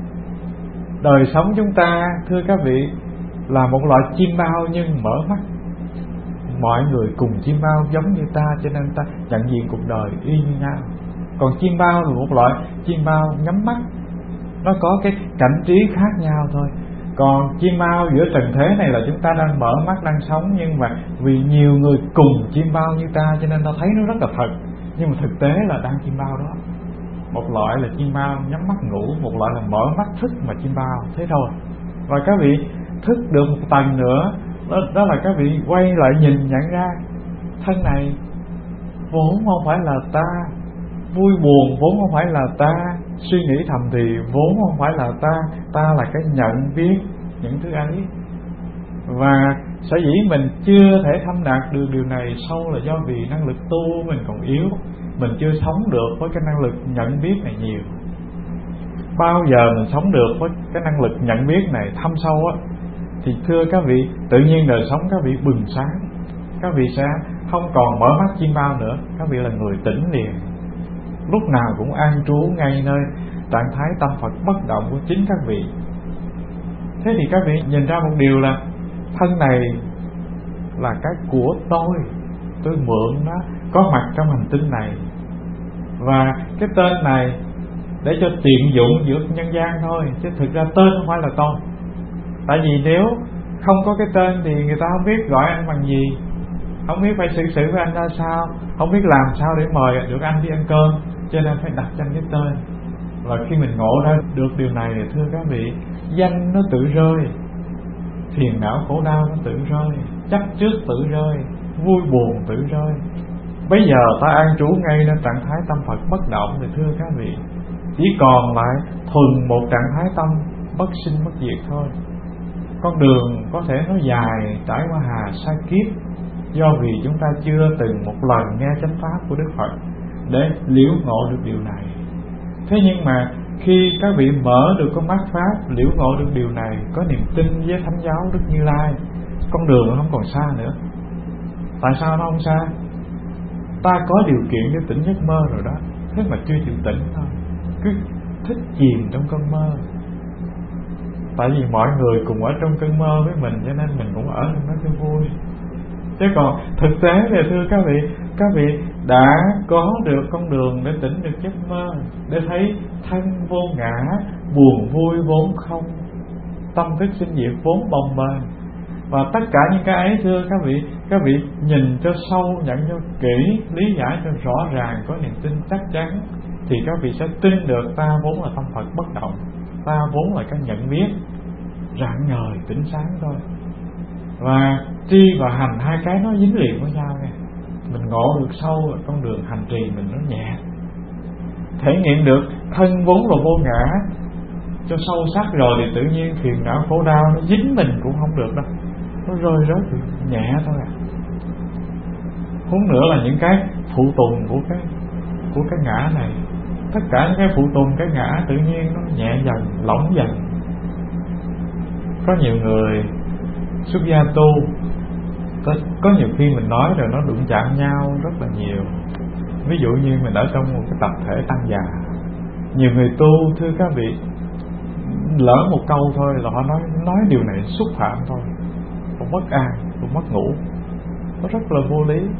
Đời sống chúng ta, thưa các vị, là một loại chim bao nhưng mở mắt. Mọi người cùng chim bao giống như ta, cho nên ta nhận diện cuộc đời y như nhau. Còn chim bao là một loại chim bao nhắm mắt, nó có cái cảnh trí khác nhau thôi. Còn chim bao giữa trần thế này là chúng ta đang mở mắt, đang sống, nhưng mà vì nhiều người cùng chim bao như ta cho nên ta thấy nó rất là thật, nhưng mà thực tế là đang chim bao đó. Một loại là chim bao nhắm mắt ngủ, một loại là mở mắt thức mà chim bao, thế thôi. Và các vị thức được một tầng nữa, đó là các vị quay lại nhìn nhận ra thân này vốn không phải là ta, vui buồn vốn không phải là ta, suy nghĩ thầm thì vốn không phải là ta là cái nhận biết những thứ ấy. Và sở dĩ mình chưa thể thâm đạt được điều này sâu là do vì năng lực tu mình còn yếu, mình chưa sống được với cái năng lực nhận biết này nhiều. Bao giờ mình sống được với cái năng lực nhận biết này thâm sâu á, thì thưa các vị, tự nhiên đời sống các vị bừng sáng, các vị sẽ không còn mở mắt chim bao nữa, các vị là người tỉnh liền, lúc nào cũng an trú ngay nơi trạng thái tâm Phật bất động của chính các vị. Thế thì các vị nhìn ra một điều là thân này là cái của tôi mượn nó có mặt trong hành tinh này, và cái tên này để cho tiện dụng giữa nhân gian thôi, chứ thực ra tên không phải là tôi. Tại vì nếu không có cái tên thì người ta không biết gọi anh bằng gì, không biết phải xử với anh ra sao, không biết làm sao để mời được anh đi ăn cơm, cho nên phải đặt cho anh cái tên. Và khi mình ngộ ra được điều này thì thưa các vị, danh nó tự rơi, phiền não khổ đau nó tự rơi, chấp trước tự rơi, vui buồn tự rơi. Bây giờ ta an trú ngay nên trạng thái tâm Phật bất động thì thưa các vị, chỉ còn lại thuần một trạng thái tâm bất sinh bất diệt thôi. Con đường có thể nó dài, trải qua hà sa kiếp, do vì chúng ta chưa từng một lần nghe chánh pháp của Đức Phật để liễu ngộ được điều này. Thế nhưng mà khi các vị mở được con mắt pháp, liễu ngộ được điều này, có niềm tin với Thánh giáo Đức Như Lai, con đường nó không còn xa nữa. Tại sao nó không xa? ta có điều kiện để tỉnh giấc mơ rồi đó, thế mà chưa chịu tỉnh thôi, cứ thích chìm trong cơn mơ. Tại vì mọi người cùng ở trong cơn mơ với mình, cho nên mình cũng ở trong đó cho vui. Chứ còn thực tế thì thưa các vị đã có được con đường để tỉnh được giấc mơ, để thấy thân vô ngã, buồn vui vốn không, tâm thức sinh diệt vốn bồng bềnh. Và tất cả những cái ấy thưa các vị nhìn cho sâu, nhận cho kỹ, lý giải cho rõ ràng, có niềm tin chắc chắn, thì các vị sẽ tin được ta vốn là tâm Phật bất động, ta vốn là cái nhận biết rạng ngời tỉnh sáng thôi. Và tri và hành, hai cái nó dính liền với nhau nha. Mình ngộ được sâu ở con đường hành trì mình nó nhẹ, thể nghiệm được thân vốn là vô ngã cho sâu sắc rồi, thì tự nhiên phiền não khổ đau nó dính mình cũng không được đâu, nó rơi rớt thì nhẹ thôi à. Huống nữa là những cái phụ tùng của cái ngã này, tất cả những cái phụ tùng cái ngã tự nhiên nó nhẹ dần, lỏng dần. Có nhiều người xuất gia tu, có nhiều khi mình nói rồi nó đụng chạm nhau rất là nhiều. Ví dụ như mình ở trong một cái tập thể tăng già, nhiều người tu thưa các vị, lỡ một câu thôi là họ nói điều này xúc phạm thôi, cũng mất an, cũng mất ngủ, nó rất là vô lý.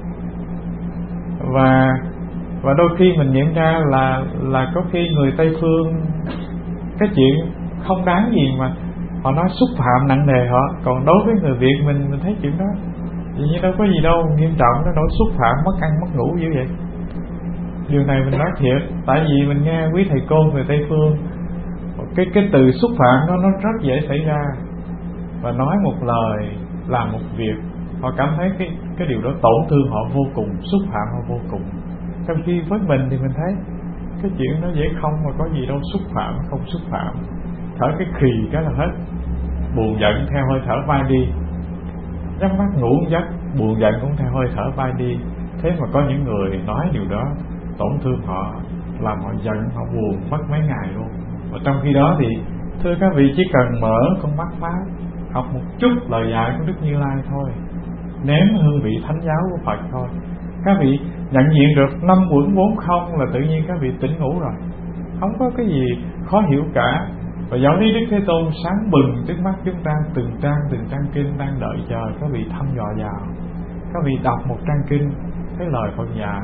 Và đôi khi mình nghiệm ra là có khi người Tây phương cái chuyện không đáng gì mà họ nói xúc phạm nặng nề họ, còn đối với người Việt mình thấy chuyện đó vì như đâu có gì đâu nghiêm trọng, nó nỗi xúc phạm mất ăn mất ngủ như vậy. Điều này mình nói thiệt, tại vì mình nghe quý thầy cô người Tây phương, cái từ xúc phạm nó rất dễ xảy ra, và nói một lời làm một việc họ cảm thấy cái điều đó tổn thương họ vô cùng, xúc phạm họ vô cùng. Trong khi với mình thì mình thấy cái chuyện nó dễ không, mà có gì đâu xúc phạm không xúc phạm, thở cái khì cái là hết, buồn giận theo hơi thở bay đi, nhắm mắt ngủ giấc buồn giận cũng theo hơi thở bay đi. Thế mà có những người nói điều đó tổn thương họ, làm họ giận, họ buồn mất mấy ngày luôn. Và trong khi đó thì thưa các vị, chỉ cần mở con mắt Pháp, học một chút lời dạy của Đức Như Lai thôi, nếm hương vị thánh giáo của Phật thôi, các vị nhận diện được 5 uẩn vốn không là tự nhiên các vị tỉnh ngủ rồi, không có cái gì khó hiểu cả. Và giáo lý Đức Thế Tôn sáng bừng trước mắt chúng ta, từng trang kinh đang đợi chờ các vị thăm dò vào. Các vị đọc một trang kinh, cái lời Phật dạy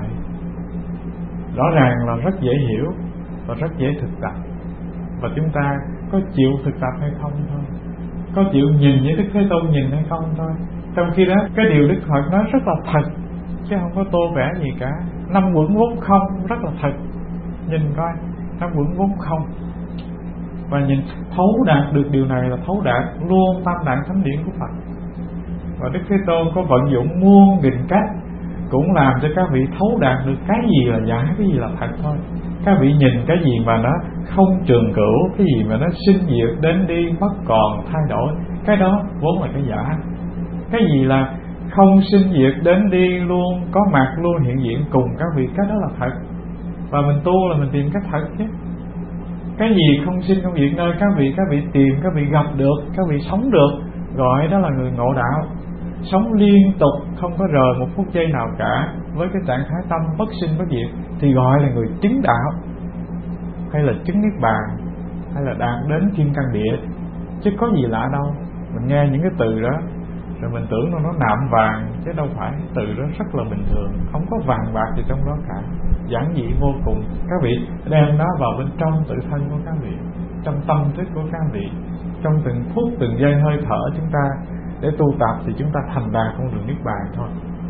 rõ ràng là rất dễ hiểu và rất dễ thực tập, và chúng ta có chịu thực tập hay không thôi, có chịu nhìn như Đức Thế Tôn nhìn hay không thôi. Trong khi đó cái điều Đức Phật nói rất là thật, chứ không có tô vẽ gì cả. 5 uẩn vốn không rất là thật, nhìn coi 5 uẩn vốn không, và nhìn thấu đạt được điều này là thấu đạt luôn tam tạng thánh điển của Phật. Và Đức Thế Tôn có vận dụng muôn nghìn cách cũng làm cho các vị thấu đạt được cái gì là giả, cái gì là thật thôi. Các vị nhìn cái gì mà nó không trường cửu, cái gì mà nó sinh diệt đến đi mất còn thay đổi, cái đó vốn là cái giả. Cái gì là không sinh diệt đến đi luôn có mặt luôn hiện diện cùng các vị, cái đó là thật. Và mình tu là mình tìm cái thật chứ. Cái gì không sinh không diệt nơi các vị tìm, các vị gặp được, các vị sống được, gọi đó là người ngộ đạo. Sống liên tục không có rời một phút giây nào cả, với cái trạng thái tâm bất sinh bất diệt, thì gọi là người chứng đạo, hay là chứng niết bàn, hay là đạt đến kim cang địa. Chứ có gì lạ đâu. Mình nghe những cái từ đó rồi mình tưởng nó nạm vàng, chứ đâu phải. Từ đó rất là bình thường, không có vàng bạc gì trong đó cả, giản dị vô cùng. Các vị đem nó vào bên trong tự thân của các vị, trong tâm thức của các vị, trong từng phút từng giây hơi thở chúng ta để tu tập, thì chúng ta thành đạt con đường niết bàn thôi.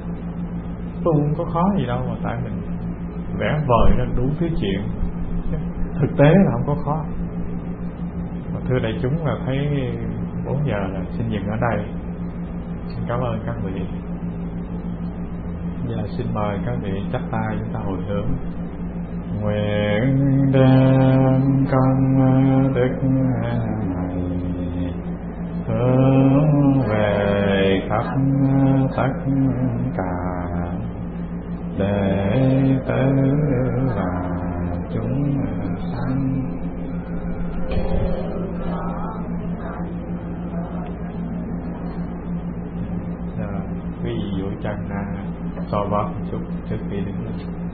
Tu không có khó gì đâu, mà tại mình vẽ vời ra đủ thứ chuyện, thực tế là không có khó. Mà thưa đại chúng là thấy 4 giờ là xin dừng ở đây. Xin cảm ơn các vị. Giờ xin mời các vị chắp tay chúng ta hồi hướng. Nguyện đem công đức này hướng về khắp tất cả đệ tử và chúng sanh. Quý vị duỗi chân ra. so bóp một chút trước khi đứng lên.